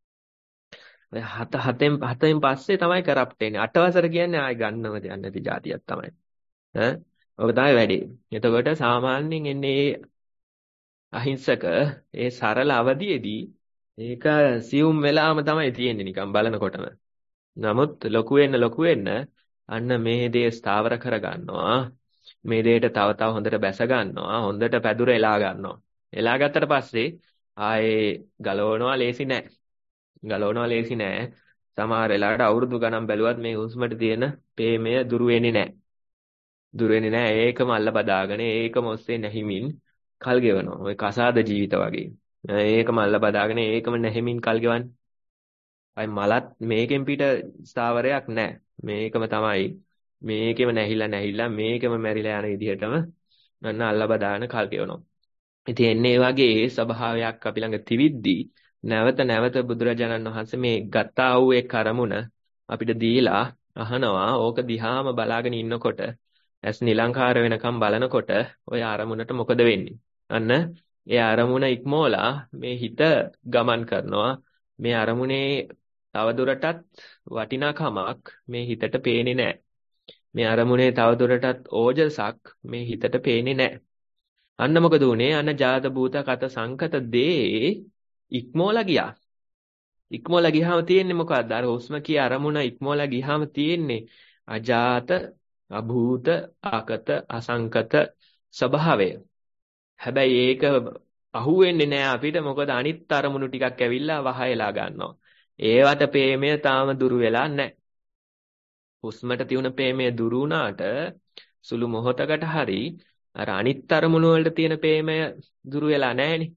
ඔය 7න් පස්සේ තමයි කරප්ට් වෙන්නේ. 8 වසර කියන්නේ ආයි ගන්නව දෙයක් නැති જાතියක් තමයි. ඈ ඔක තමයි වැඩි. එතකොට සාමාන්‍යයෙන් එන්නේ අහිංසක ඒ සරල අවදියේදී ඒක සියුම් වෙලාම තමයි තියෙන්නේ නිකන් බලනකොටම. නමුත් ලොකු වෙන්න අන්න මේ දේ ස්ථාවර කර ගන්නවා. මේ දෙයට තව තව හොඳට බැස ගන්නවා. හොඳට පැදුර එලා ගන්නවා. එලා ගත්තට පස්සේ ආයේ ගලවනවා ලේසි නෑ. ගලවනවා ලේසි නෑ. සමහර වෙලාවට අවුරුදු ගණන් බැලුවත් මේ හුස්මට තියෙන ප්‍රේමය දුරු වෙන්නේ නෑ. දුර වෙන්නේ නැහැ. ඒකම අල්ල බදාගෙන ඒකම ඔස්සේ නැහිමින් කල් ගෙවනවා. ඔය කසාද ජීවිත වගේ. ඒකම අල්ල බදාගෙන ඒකම නැහිමින් කල් ගෙවන්නේ. අයි මලත් මේකෙන් පිට ස්ථාවරයක් නැහැ. මේකම තමයි. මේකෙම නැහිලා මේකම මැරිලා යන විදිහටම නන්න අල්ල බදාගෙන කල් ගෙවනවා. ඉතින් එන්නේ වගේ ස්වභාවයක් අපි ළඟ තිවිද්දී නැවත බුදුරජාණන් වහන්සේ මේ ගත්තා වූ ඒ කරමුණ අපිට දීලා අහනවා. ඕක දිහාම බලාගෙන ඉන්නකොට ඇස් නිලංකාර වෙනකම් බලනකොට ඔය අරමුණට මොකද වෙන්නේ? අන්න ඒ අරමුණ ඉක්මෝලා මේ හිත ගමන් කරනවා. මේ අරමුණේ තවදුරටත් වටිනාකමක් මේ හිතට පේන්නේ නැහැ. මේ අරමුණේ තවදුරටත් ඕජසක් මේ හිතට පේන්නේ නැහැ. අන්න මොකද උනේ? අන්න ජාත භූත කත සංකත දේ ඉක්මෝලා ගියා. ඉක්මෝලා ගියාම තියෙන්නේ මොකද්ද? අර හුස්ම කිය අරමුණ ඉක්මෝලා ගියාම තියෙන්නේ අජාත අභූත ආකත අසංකත ස්වභාවය. හැබැයි ඒක අහුවෙන්නේ නැහැ අපිට. මොකද අනිත් අරමුණු ටිකක් ඇවිල්ලා වහයලා ගන්නවා. ඒවට ප්‍රේමය තාම දුරු වෙලා නැහැ. හුස්මට තියුණ ප්‍රේමය දුරු වුණාට සුළු මොහොතකට හරි අර අනිත් අරමුණු වලට තියෙන ප්‍රේමය දුරු වෙලා නැහැනේ.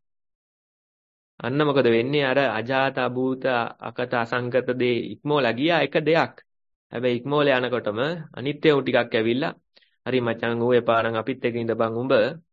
අන්න මොකද වෙන්නේ? අර අජාත අභූත අකත අසංකත දේ ඉක්මෝලා ගියා එක දෙයක්. හැබැයි ඉක්මෝල යනකොටම අනිත් ඒවා ටිකක් ඇවිල්ලා හරි මචං ඌ එපා නම් අපිත් එක්ක ඉඳපන් උඹ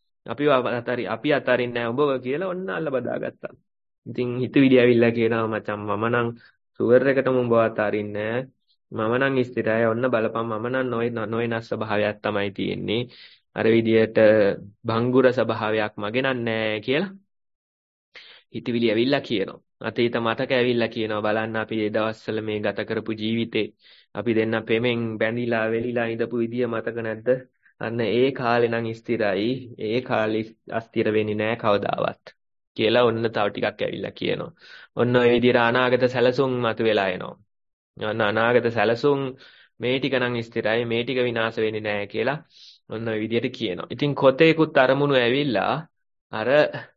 අපි අතරින් නෑ උඹව කියලා ඔන්න අල්ල බදාගත්තා. ඉතින් හිතවිලි ඇවිල්ලා කියනවා මචං මම නම් සුවර් එකටම උඹව අතරින්නේ නෑ. මම නම් ස්ථිරයි. ඔන්න බලපන් මම නම් නොයනස් ස්වභාවයක් තමයි තියෙන්නේ. අර විදියට භංගුර ස්වභාවයක් මගේ නෑ කියලා හිතවිලි ඇවිල්ලා කියනවා. අතීත මතක ඇවිල්ලා කියනවා බලන්න අපි ඒ දවස්වල මේ ගත කරපු ජීවිතේ අපි දෙන්න පෙමෙන් බැඳිලා වෙලිලා ඉඳපු විදිය මතක නැද්ද? අන්න ඒ කාලේ නම් ස්ථිරයි. ඒ කාලේ අස්තිර වෙන්නේ නැහැ කවදාවත් කියලා ඔන්න තව ටිකක් ඇවිල්ලා කියනවා. ඔන්න ඔය විදිහට අනාගත සැලසුම් මතුවලා එනවා. ඔන්න අනාගත සැලසුම් මේ ටික නම් ස්ථිරයි. මේ ටික විනාශ වෙන්නේ නැහැ කියලා ඔන්න ඔය විදිහට කියනවා. ඉතින් කොතේකුත් අරමුණු ඇවිල්ලා අර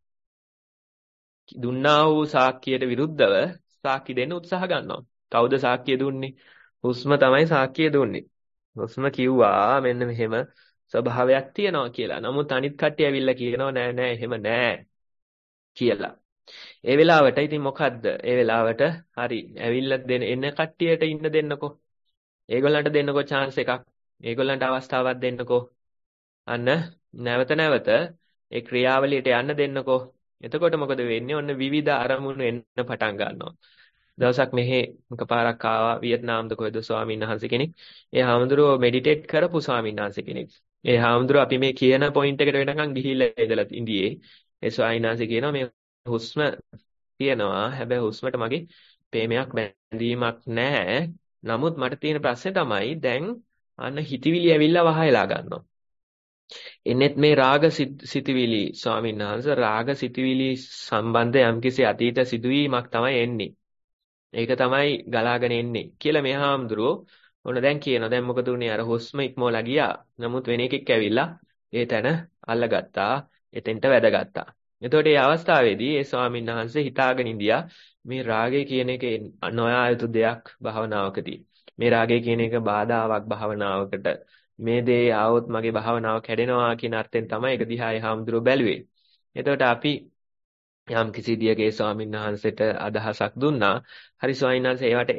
දුන්නා වූ සාක්කියට විරුද්ධව සාක්ෂි දෙන්න උත්සාහ ගන්නවා. කවුද සාක්ෂිය දුන්නේ? හුස්ම තමයි සාක්ෂිය දුන්නේ. හුස්ම කිව්වා මෙන්න මෙහෙම ස්වභාවයක් තියෙනවා කියලා. නමුත් අනිත් කට්ටිය ඇවිල්ලා කියනවා නෑ එහෙම නෑ කියලා. ඒ වෙලාවට ඉතින් මොකද්ද? ඒ වෙලාවට හරි ඇවිල්ලා එන්න කට්ටියට ඉන්න දෙන්නකෝ. ඒගොල්ලන්ට දෙන්නකෝ chance එකක්. ඒගොල්ලන්ට අවස්ථාවක් දෙන්නකෝ. අන්න නැවත ඒ ක්‍රියාවලියට යන්න දෙන්නකෝ. එතකොට මොකද වෙන්නේ? ඔන්න විවිධ අරමුණු එන්න පටන් ගන්නවා. දවසක් මෙහි එකපාරක් ආවා වියට්නාම්ද කොහෙද ස්වාමීන් වහන්සේ කෙනෙක්. ඒ හාමුදුරුවෝ මෙඩිටේට් කරපු ස්වාමීන් වහන්සේ කෙනෙක්. ඒ හාමුදුරුවෝ අපි මේ කියන පොයින්ට් එකට වෙනකන් ගිහිල්ලා ඉඳලා ඉන්දියේ. ඒ ස්වාමීන් වහන්සේ කියනවා මේ හුස්ම තියෙනවා. හැබැයි හුස්මට මගේ ප්‍රේමයක් බැඳීමක් නැහැ. නමුත් මට තියෙන ප්‍රශ්නේ තමයි දැන් අන්න හිතවිලි ඇවිල්ලා වහයලා ගන්නවා. එන්නේත් මේ රාග සිතවිලි ස්වාමීන් වහන්සේ රාග සිතවිලි සම්බන්ධ යම්කිසි අතීත සිදුවීමක් තමයි එන්නේ. ඒක තමයි ගලාගෙන එන්නේ කියලා මේ හාමුදුරුවෝ ඔන්න දැන් කියනවා. දැන් මොකද උනේ? අර හුස්ම ඉක්මවලා ගියා. නමුත් වෙන එකෙක් ඇවිල්ලා ඒ තැන අල්ලගත්තා. එතෙන්ට වැදගත්තා. එතකොට මේ අවස්ථාවේදී ඒ ස්වාමීන් වහන්සේ හිතාගෙන ඉඳියා මේ රාගය කියන එක නොයා යුතු දෙයක් භාවනාවකදී. මේ රාගය කියන එක බාධාවක් භාවනාවකට. මේ දේ ආවොත් මගේ භාවනාව කැඩෙනවා කියන අර්ථයෙන් තමයි ඒක දිහායි හාමුදුරුවෝ බැලුවේ. එතකොට අපි යම් කිසි දියගේ ස්වාමීන් වහන්සේට අදහසක් දුන්නා. හරි ස්වාමීන් වහන්සේ ඒවට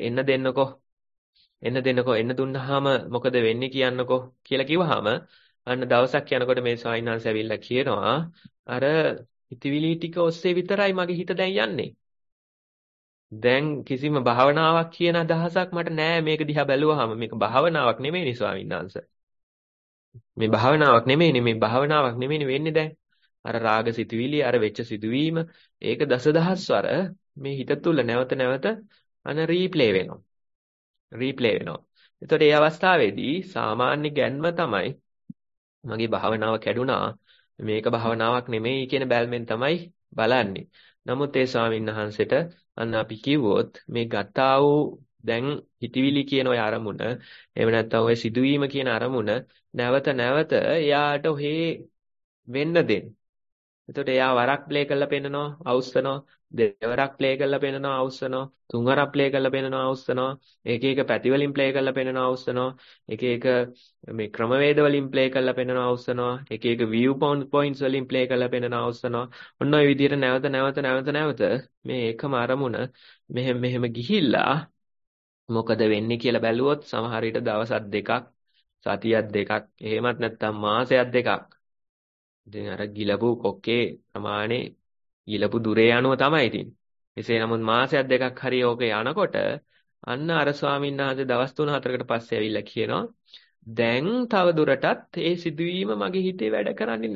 එන්න දුන්නාම මොකද වෙන්නේ කියන්නකෝ කියලා කිව්වහම අන්න දවසක් යනකොට මේ ස්වාමීන් වහන්සේ ඇවිල්ලා කියනවා අර හිතවිලි ටික ඔස්සේ විතරයි මගේ හිත දැන් යන්නේ. දැන් කිසිම භාවනාවක් කියන අදහසක් මට නෑ මේක දිහා බැලුවාම මේක භාවනාවක් නෙමෙයිනේ ස්වාමීන් වහන්සේ. මේ භාවනාවක් නෙමෙයිනේ වෙන්නේ දැන්. අර රාග සිතුවිලි අර වෙච්ච සිදුවීම ඒක දසදහස්වර මේ හිත තුල නැවත නැවත රීප්ලේ වෙනවා. එතකොට ඒ අවස්ථාවේදී සාමාන්‍ය ගැන්ම තමයි මගේ භාවනාව කැඩුනා මේක භාවනාවක් නෙමෙයි කියන බැල්මෙන් තමයි බලන්නේ. නමුත් ඒ ස්වාමීන් වහන්සේට අන්න අපි කිව්වොත් මේ ගතා වූ දැන් හිතවිලි කියන ඔය අරමුණ එහෙම නැත්නම් ඔය සිදුවීම කියන අරමුණ නැවත නැවත එයාට ඔහේ වෙන්න දෙන්න. එතකොට එයා වරක් ප්ලේ කරලා පෙන්නනවා, අවුස්සනවා, දෙවරක් ප්ලේ කරලා පෙන්නනවා, අවුස්සනවා, තුන්වරක් ප්ලේ කරලා පෙන්නනවා, අවුස්සනවා, එක එක පැති වලින් ප්ලේ කරලා පෙන්නනවා, අවුස්සනවා, එක එක මේ ක්‍රමවේද වලින් ප්ලේ කරලා පෙන්නනවා, අවුස්සනවා, එක එක view points වලින් ප්ලේ කරලා පෙන්නනවා, අවුස්සනවා. ඔන්න ඔය විදිහට නැවත මේ එකම අරමුණ මෙහෙම ගිහිල්ලා මොකද වෙන්නේ කියලා බැලුවොත් සමහර විට දවසක් දෙකක්, සතියක් දෙකක්, එහෙමත් නැත්නම් මාසයක් දෙකක් ඉතින් අර ගිලපු කොක්කේ ප්‍රමාණය ගිලපු දුරේ යනුව තමයි ඉතින්. එසේ නමුත් මාසයක් දෙකක් හරි ඕකේ යනකොට අන්න අර ස්වාමීන් වහන්සේ දවස් 3-4කට පස්සේ ඇවිල්ලා කියනවා දැන් තව දුරටත් ඒ සිදුවීම මගේ හිතේ වැඩ කරන්නේ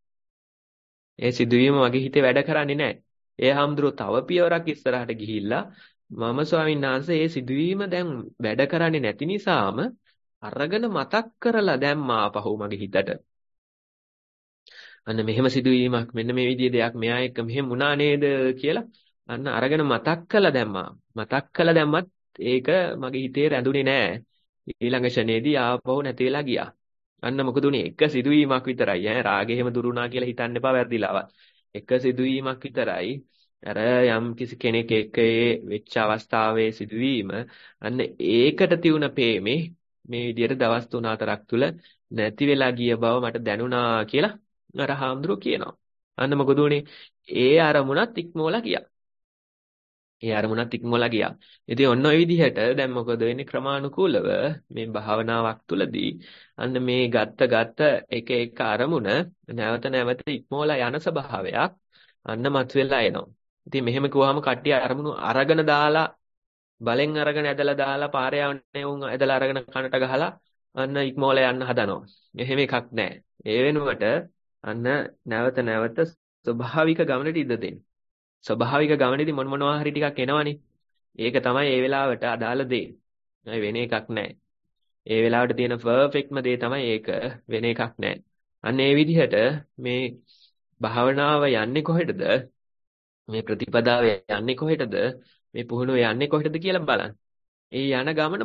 නැහැ. ඒ හාමුදුරුවෝ තව පියවරක් ඉස්සරහට ගිහිල්ලා මම ස්වාමීන් වහන්සේ ඒ සිදුවීම දැන් වැඩ කරන්නේ නැති නිසාම අරගෙන මතක් කරලා දැම්මා ආපහු මගේ හිතට. අන්න මෙහෙම සිදුවීමක් මෙන්න මේ විදිහේ දෙයක් මෙයා එක්ක මෙහෙම වුණා නේද කියලා අන්න අරගෙන මතක් කළා දැම්මා. මතක් කළා දැම්මත් ඒක මගේ හිතේ රැඳුනේ නෑ. ඊළඟ ෂණේදී ආපහු නැති වෙලා ගියා. අන්න මොකද උනේ එක සිදුවීමක් විතරයි ඈ රාගෙ එහෙම දුරුණා කියලා හිතන්න එපා වැරදිලාවත්. එක සිදුවීමක් විතරයි අර යම් කිසි කෙනෙක් එක්ක ඒ වෙච්ච අවස්ථාවේ සිදුවීම අන්න ඒකට තියුණ පේමේ මේ විදිහට දවස් 3-4ක් තුල නැති වෙලා ගිය බව මට දැනුණා කියලා අර හාමුදුරුවෝ කියනවා. අන්න මොකද උනේ? ඒ අරමුණත් ඉක්මවලා ගියා. ඉතින් ඔන්න ඔය විදිහට දැන් මොකද වෙන්නේ ක්‍රමානුකූලව මේ භාවනාවක් තුලදී අන්න මේ ගත්ත එක එක අරමුණ නැවත ඉක්මවලා යන ස්වභාවයක් අන්න මතුවෙලා එනවා. ඉතින් මෙහෙම කිව්වහම කට්ටිය අරමුණු අරගෙන දාලා බලෙන් අරගෙන ඇදලා දාලා පාරේ යන්නේ උන් ඇදලා අරගෙන කනට ගහලා අන්න ඉක්මවලා යන්න හදනවා. එහෙම එකක් නැහැ. ඒ වෙනුවට අන්න නැවත ස්වභාවික ගමනට ඉඩ දෙන්න. ස්වභාවික ගමනේදී මොනවා හරි ටිකක් එනවනේ. ඒක තමයි ඒ වෙලාවට අදාළ දේ. ඒ වෙන එකක් නැහැ. ඒ වෙලාවට තියෙන පර්ෆෙක්ට්ම දේ තමයි ඒක. වෙන එකක් නැහැ. අන්න ඒ විදිහට මේ භාවනාව යන්නේ කොහෙටද? මේ ප්‍රතිපදාව යන්නේ කොහෙටද? මේ පුහුණුව යන්නේ කොහෙටද කියලා බලන්න. ඒ යන ගමන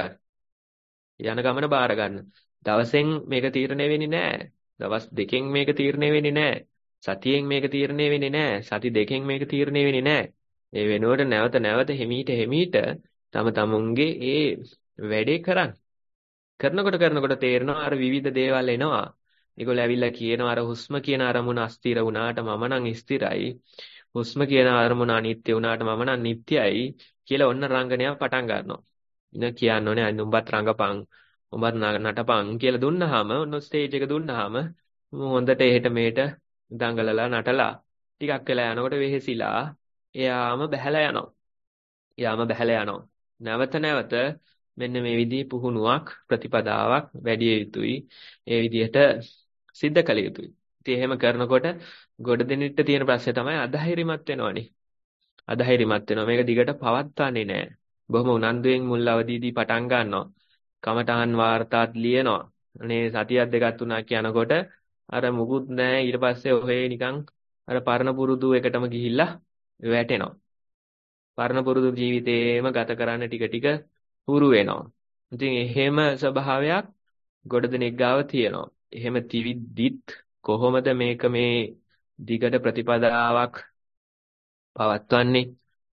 බාර ගන්න. දවසෙන් මේක තීරණය වෙන්නේ නැහැ. දවස් දෙකෙන් මේක තීරණය වෙන්නේ නැහැ. සතියෙන් මේක තීරණය වෙන්නේ නැහැ. සති දෙකෙන් මේක තීරණය වෙන්නේ නැහැ. ඒ වෙනුවට නැවත හිමීට තම තමුන්ගේ ඒ වැඩේ කරනකොට තේරෙනවා අර විවිධ දේවල් එනවා. ඒගොල්ලෝ ඇවිල්ලා කියනවා අර හුස්ම කියන අරමුණ අස්තිර වුණාට මම නම් ස්ථිරයි. හුස්ම කියන අරමුණ අනිත්‍ය වුණාට මම නම් නිට්ටයයි කියලා ඔන්න රංගනයක් පටන් ගන්නවා. ඉතින් කියන්න ඕනේ අන්න උඹත් රංගපන් උඹත් නටපන් කියලා දුන්නාම ඔන්න ස්ටේජ් එක දුන්නාම හොඳට එහෙට මෙහෙට දඟලලා නටලා ටිකක් වෙලා යනකොට වෙහෙසිලා එයාම බැහැලා යනවා. නැවත මෙන්න මේ විදිහේ පුහුණුවක් ප්‍රතිපදාවක් වැඩි යුතුයි. ඒ විදිහට සිද්ධ කළ යුතුයි. ඉතින් එහෙම කරනකොට ගොඩ දෙනෙට තියෙන ප්‍රශ්නේ තමයි අධෛර්යමත් වෙනවනේ. මේක දිගට පවත්වන්නේ නැහැ. බොහොම උනන්දුවෙන් මුල් අවදීදී පටන් ගන්නවා. කමඨහන් වාර්තාත් ලියනවා. අනේ සතියක් දෙකක් තුනක් යනකොට අර මුකුත් නැහැ ඊට පස්සේ ඔහේ නිකන් අර පරණ පුරුදු එකටම ගිහිල්ලා වැටෙනවා. පරණ පුරුදු ජීවිතේම ගත කරන්න ටික හුරු වෙනවා. ඉතින් එහෙම ස්වභාවයක් ගොඩ දෙනෙක් ගාව තියෙනවා. එහෙම තිවිද්දිත් කොහොමද මේක මේ දිගට ප්‍රතිපදාවක් පවත්වන්නේ?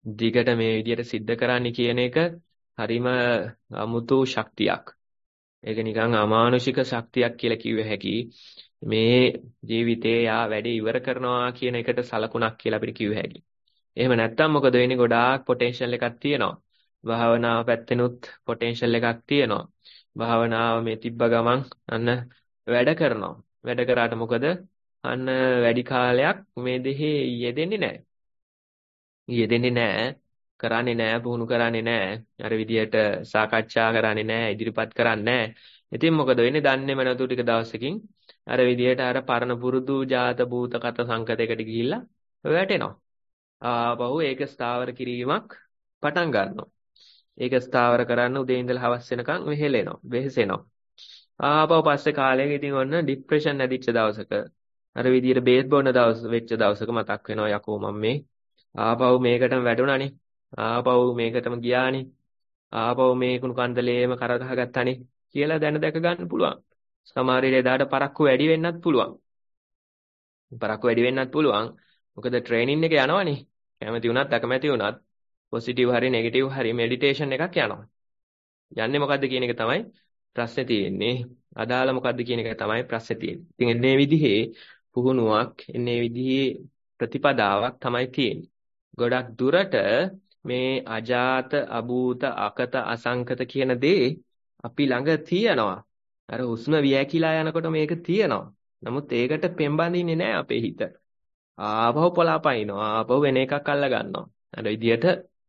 දිගට මේ විදිහට සිද්ධ කරන්න කියන එක හරිම අමුතු ශක්තියක්. ඒක නිකන් අමානුෂික ශක්තියක් කියලා කිව්ව හැකි. මේ ජීවිතේ යා වැඩේ ඉවර කරනවා කියන එකට සලකුණක් කියලා අපිට කිව්ව හැකි. එහෙම නැත්තම් මොකද වෙන්නේ? ගොඩාක් පොටෙන්ෂල් එකක් තියෙනවා. භාවනාව පැත්තෙනුත් පොටෙන්ෂල් එකක් තියෙනවා. භාවනාව මේ තිබ්බ ගමන් අන්න වැඩ කරනවා. වැඩ කරාට මොකද? අන්න වැඩි කාලයක් මේ දෙහි යෙදෙන්නේ නැහැ. යෙදෙන්නේ නැහැ. කරන්නේ නැහැ, පුහුණු කරන්නේ නැහැ. අර විදියට සාකච්ඡා කරන්නේ නැහැ, ඉදිරිපත් කරන්නේ නැහැ. ඉතින් මොකද වෙන්නේ? දන්නේම නැතු ටික දවසකින් අර විදියට අර පරණ පුරුදු ජාත භූත කත සංකතයකට ගිහිල්ලා වැටෙනවා. ආපහු ඒක ස්ථාවර කිරීමක් පටන් ගන්නවා. ඒක ස්ථාවර කරන්න උදේ ඉඳලා හවස වෙනකන් වෙහෙලෙනවා, වෙහෙසෙනවා. ආපහු පස්සේ කාලයක ඉතින් ඔන්න ડિප්‍රෙෂන් නැදිච්ච දවසක අර විදියට බේත් බොන දවස් වෙච්ච දවසක මතක් වෙනවා යකෝ මම මේ ආපහු මේකටම වැටුණානේ. ආපහු මේකටම ගියානේ. ආපහු මේ කුණු කන්දලේම කර ගහගත්තානේ කියලා දැන දැක ගන්න පුළුවන්. සමහර විට එදාට පරක්කු වැඩි වෙන්නත් පුළුවන්. පරක්කු වැඩි වෙන්නත් පුළුවන්. මොකද ට්‍රේනින් එක යනවනේ. කැමති වුණත් අකමැති වුණත් පොසිටිව් හරි නෙගටිව් හරි මෙඩිටේෂන් එකක් යනවා. යන්නේ මොකද්ද කියන එක තමයි ප්‍රශ්නේ තියෙන්නේ. අදාළ මොකද්ද කියන එක තමයි ප්‍රශ්නේ තියෙන්නේ. ඉතින් එන්නේ විදිහේ පුහුණුවක්, එන්නේ විදිහේ ප්‍රතිපදාවක් තමයි තියෙන්නේ. ගොඩක් දුරට මේ අජාත, අභූත, අකත, අසංකත කියන දේ අපි ළඟ තියෙනවා. අර හුස්ම වියැකිලා යනකොට මේක තියෙනවා. නමුත් ඒකට පෙම්බඳින්නේ නැහැ අපේ හිත. ආපහු පලාපයින්නවා. ආපහු වෙන එකක් අල්ල ගන්නවා. අර විදියට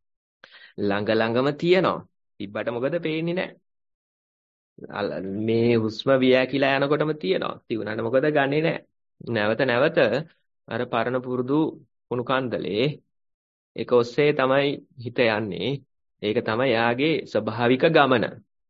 ළඟම තියෙනවා. තිබ්බට මොකද පේන්නේ නැහැ. මේ හුස්ම වියැකිලා යනකොටම තියෙනවා. තිබුණාට මොකද ගන්නෙ නැහැ. නැවත නැවත අර පරණ පුරුදු කුණු කන්දලේ ඒක ඔස්සේ තමයි හිත යන්නේ. ඒක තමයි යාගේ ස්වභාවික ගමන.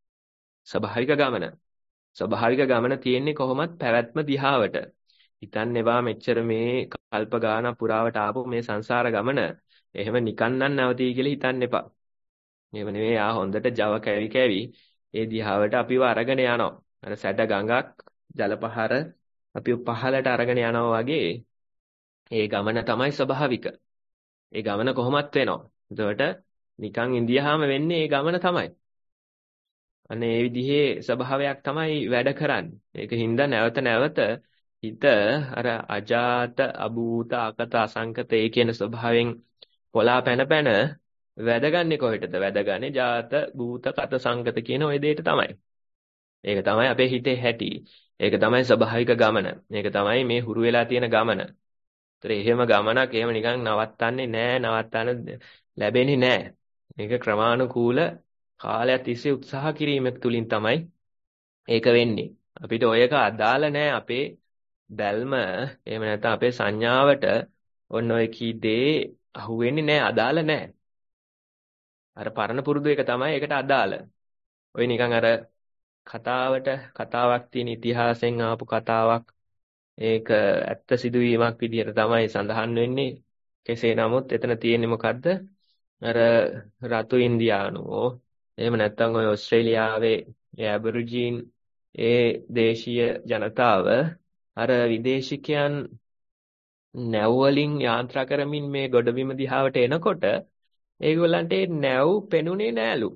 ස්වභාවික ගමන තියෙන්නේ කොහොමත් පැවැත්ම දිහාවට. හිතන්න එපා මෙච්චර මේ කල්ප ගාන පුරාවට ආපු මේ සංසාර ගමන එහෙම නිකන් නම් නැවතී කියලා හිතන්න එපා. එහෙම නෙවෙයි හොඳට Java කැවි ඒ දිහාවට අපිව අරගෙන යනවා. අර සැඩ ගඟක් ජල පහර අපිව පහලට අරගෙන යනවා වගේ ඒ ගමන තමයි ස්වභාවික. ඒ ගමන කොහොමත් වෙනවා. එතකොට නිකන් ඉඳියාම වෙන්නේ ඒ ගමන තමයි. අනේ මේ විදිහේ ස්වභාවයක් තමයි වැඩ කරන්නේ. ඒක හින්දා නැවත හිත අර අජාත, අභූත, අකත, අසංකත ඒ කියන ස්වභාවයෙන් පොලා පැන වැදගන්නේ කොහෙටද? වැදගන්නේ ජාත, භූත, කත, සංකත කියන ওই දෙයට තමයි. ඒක තමයි අපේ හිතේ හැටි. ඒක තමයි ස්වභාවික ගමන. මේක තමයි මේ හුරු වෙලා තියෙන ගමන. ඒතර එහෙම ගමනක් එහෙම නිකන් නවත්තන්නේ නැහැ, නවත්තන්න ලැබෙන්නේ නැහැ. මේක ක්‍රමානුකූල කාලයක් තිස්සේ උත්සාහ කිරීමක් තුලින් තමයි ඒක වෙන්නේ. අපිට ඔයක අදාළ නැහැ අපේ දැල්ම, එහෙම නැත්නම් අපේ සංඥාවට ඔන්න ඔය කී දේ අහුවෙන්නේ නැහැ, අදාළ නැහැ. අර පරණ පුරුදු එක තමයි ඒකට අදාළ. ඔය නිකන් අර කතාවක් තියෙන ඉතිහාසයෙන් ආපු කතාවක්. ඒක ඇත්ත සිදුවීමක් විදිහට තමයි සඳහන් වෙන්නේ. කෙසේ නමුත් එතන තියෙන්නේ මොකද්ද? අර රතු ඉන්දියානුවෝ එහෙම නැත්නම් ඔය ඕස්ට්‍රේලියාවේ ඇබරිජින් ඒ දේශීය ජනතාව අර විදේශිකයන් නැව් වලින් යාත්‍රා කරමින් මේ ගොඩබිම දිහාවට එනකොට ඒගොල්ලන්ට නැව් පෙනුනේ නෑලු.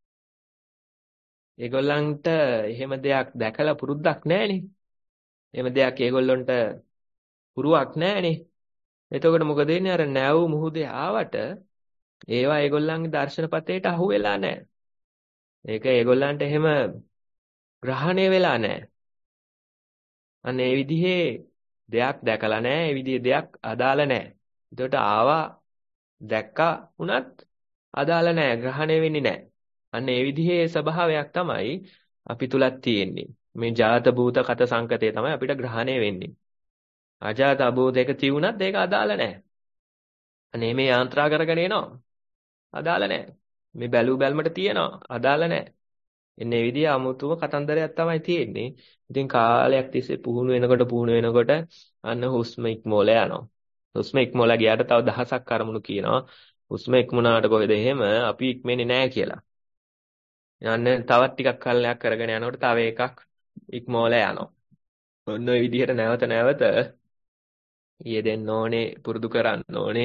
ඒගොල්ලන්ට එහෙම දෙයක් දැකලා පුරුද්දක් නැහනේ. එහෙම දෙයක් ඒගොල්ලන්ට පුරුවක් නැහනේ. එතකොට මොකද වෙන්නේ? අර නැව් මුහුදේ ආවට ඒවා ඒගොල්ලන්ගේ දර්ශනපතේට අහු වෙලා නැහැ. ඒක ඒගොල්ලන්ට එහෙම ග්‍රහණය වෙලා නැහැ. අන්න ඒ විදිහේ දෙයක් දැකලා නැහැ. ඒ විදිහේ දෙයක් අදාළ නැහැ. එතකොට ආවා දැක්කා වුණත් අදාළ නැහැ. ග්‍රහණය වෙන්නේ නැහැ. අන්න ඒ විදිහේ ස්වභාවයක් තමයි අපි තුලත් තියෙන්නේ. මේ ජාත භූත කත සංකතේ තමයි අපිට ග්‍රහණය වෙන්නේ. අජාත අභූත එක තියුණත් ඒක අදාළ නැහැ. අනේ මේ යාන්ත්‍රා කරගෙන එනවා. අදාළ නැහැ. මේ බැලු බැල්මට තියනවා. අදාළ නැහැ. එන්නේ මේ විදිහ අමුතුම කතන්දරයක් තමයි තියෙන්නේ. ඉතින් කාලයක් තිස්සේ පුහුණු වෙනකොට අන්න හුස්ම ඉක්මෝල යනවා. හුස්ම ඉක්මෝල ගියාට තව දහසක් අරමුණු කියනවා. හුස්ම ඉක්මුණාට කොහෙද එහෙම අපි ඉක්මෙන්නේ නැහැ කියලා. යන්න තවත් ටිකක් කාලයක් කරගෙන යනකොට තව එකක් ඉක්මෝල යනවා. ඔන්න ඔය විදිහට නැවත යෙදෙන්න ඕනේ, පුරුදු කරන්න ඕනේ.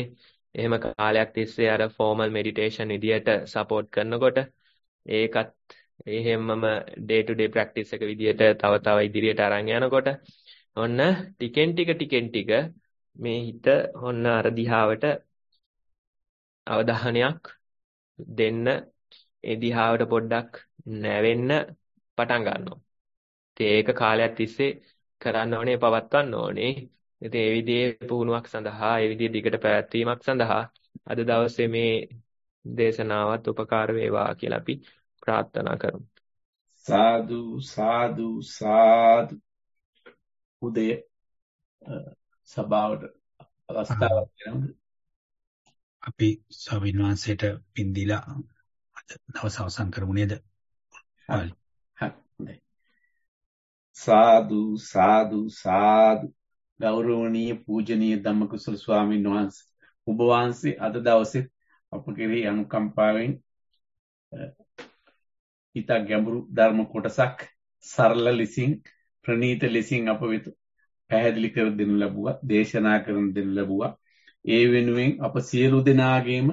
එහෙම කාලයක් තිස්සේ අර ෆෝමල් මෙඩිටේෂන් විදියට සපෝට් කරනකොට ඒකත් එහෙමම ඩේ ටු ඩේ ප්‍රැක්ටිස් එක විදියට තව තව ඉදිරියට අරන් යනකොට ඔන්න ටිකෙන් ටික මේ හිත ඔන්න අර දිහාවට අවධානයක් දෙන්න ඒ දිහාවට පොඩ්ඩක් නැවෙන්න පටන් ගන්නවා. ඉතින් ඒක කාලයක් තිස්සේ කරන්න ඕනේ පවත්වන්න ඕනේ. ඉතින් ඒ විදිහේ පුහුණුවක් සඳහා ඒ විදිහේ දිගට පැවැත්වීමක් සඳහා අද දවසේ මේ දේශනාවත් උපකාර වේවා කියලා අපි ප්‍රාර්ථනා කරමු. සාදු සාදු සාදු. උදේ සභාවට අවස්ථාවක් දෙනවා. අපි ස්වාමීන් වහන්සේට පින් දීලා දවස අවසන් කරමු නේද? සාදු සාදු සාදු. ගෞරවනීය පූජනීය ධම්මකුසල ස්වාමීන් වහන්සේ ඔබ වහන්සේ අද දවසේ අප කෙරෙහි අනුකම්පාවෙන් ඊට ගැඹුරු ධර්ම කොටසක් සරල ලෙසින් ප්‍රණීත ලෙසින් අප වෙත පැහැදිලි කර දෙනු ලැබුවා, දේශනා කරන දෙනු ලැබුවා. ඒ වෙනුවෙන් අප සියලු දෙනාගේම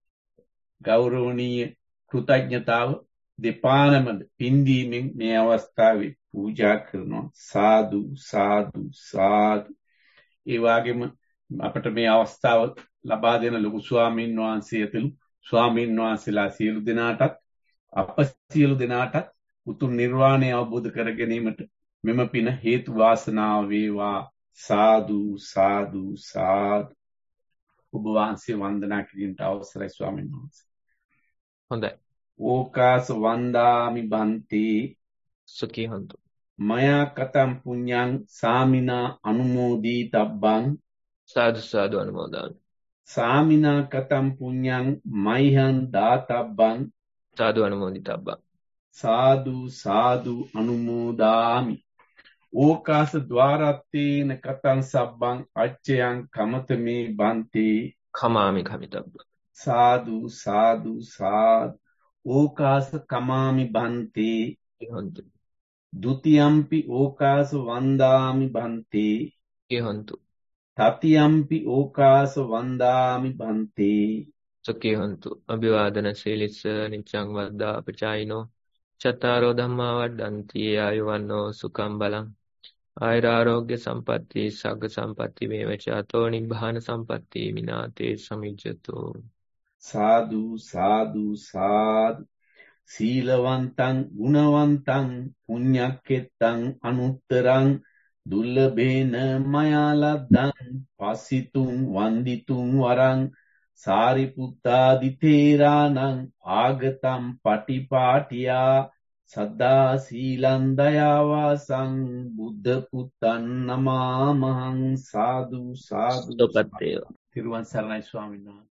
ගෞරවනීය කෘතඥතාව දෙපානමද පින්දීමෙන් මේ අවස්ථාවේ පූජා කරනවා. සාදු සාදු සාදු. ඒ වගේම අපට මේ අවස්ථාව ලබා දෙන ලොකු ස්වාමීන් වහන්සේ ඇතුළු ස්වාමීන් වහන්සේලා සියලු දෙනාටත් අප සියලු දෙනාටත් උතුම් නිර්වාණය අවබෝධ කර ගැනීමට මෙම පින හේතු වාසනාව වේවා. සාදු සාදු සාදු. ඔබ වහන්සේ වන්දනා කිරීමට අවසරයි ස්වාමීන් වහන්සේ. හොඳයි. ඕකාස වන්දාමි බන්ති සුඛී හොන්තු. මයා කතම් පුඤ්ඤං සාමිනා අනුමෝදී තබ්බං. සාදු සාදු අනුමෝදන්. සාමිනා කතම් පුඤ්ඤං මයිහං දාතබ්බං. සාදු අනුමෝදිතබ්බං. සාදු සාදු අනුමෝදාමි. ඕකාස ద్వාරත්තේන කතං සබ්බං අච්චයං කමතමේ බන්ති. කමාමි කමිතබ්බං. සාදු සාදු සාදු. ඕකාස කමාමි බන්ති. හොන්තු. ဒ ුතියම්පි ඕකාස වන්දාමි බන්ති. හොන්තු. තතියම්පි ඕකාස වන්දාමි බන්ති. සුඛී හොන්තු. අභිවාදන සීලිස්ස නිච්ඡං වද්දා පචායිනෝ චත්තාරෝ ධම්මා වඩ්ඩಂತಿ ආයුවන්නෝ සුඛං බලං ආයුරාෝග්‍ය සම්පatti සග්ග සම්පatti මේවචාතෝ නිබ්බාන සම්පatti මිනාතේ සමිජ්ජතෝ. සාදු සාදු සාදු. සීලවන්තං ගුණවන්තං පුඤ්ඤක්කෙත්තං අනුත්තරං දුර්ලභේන මයා ලද්දං පස්සිතුං වන්දිතුං වරං සාරිපුත්තාදි තේරාණං ආගතම් පටිපාටියා සද්දා සීලං දයාවාසං බුද්ධ පුත්තං නමාමහං. සාදු සාදු. සුපත්තේව. තිරුවන් සරණයි ස්වාමීන් වහන්සේ.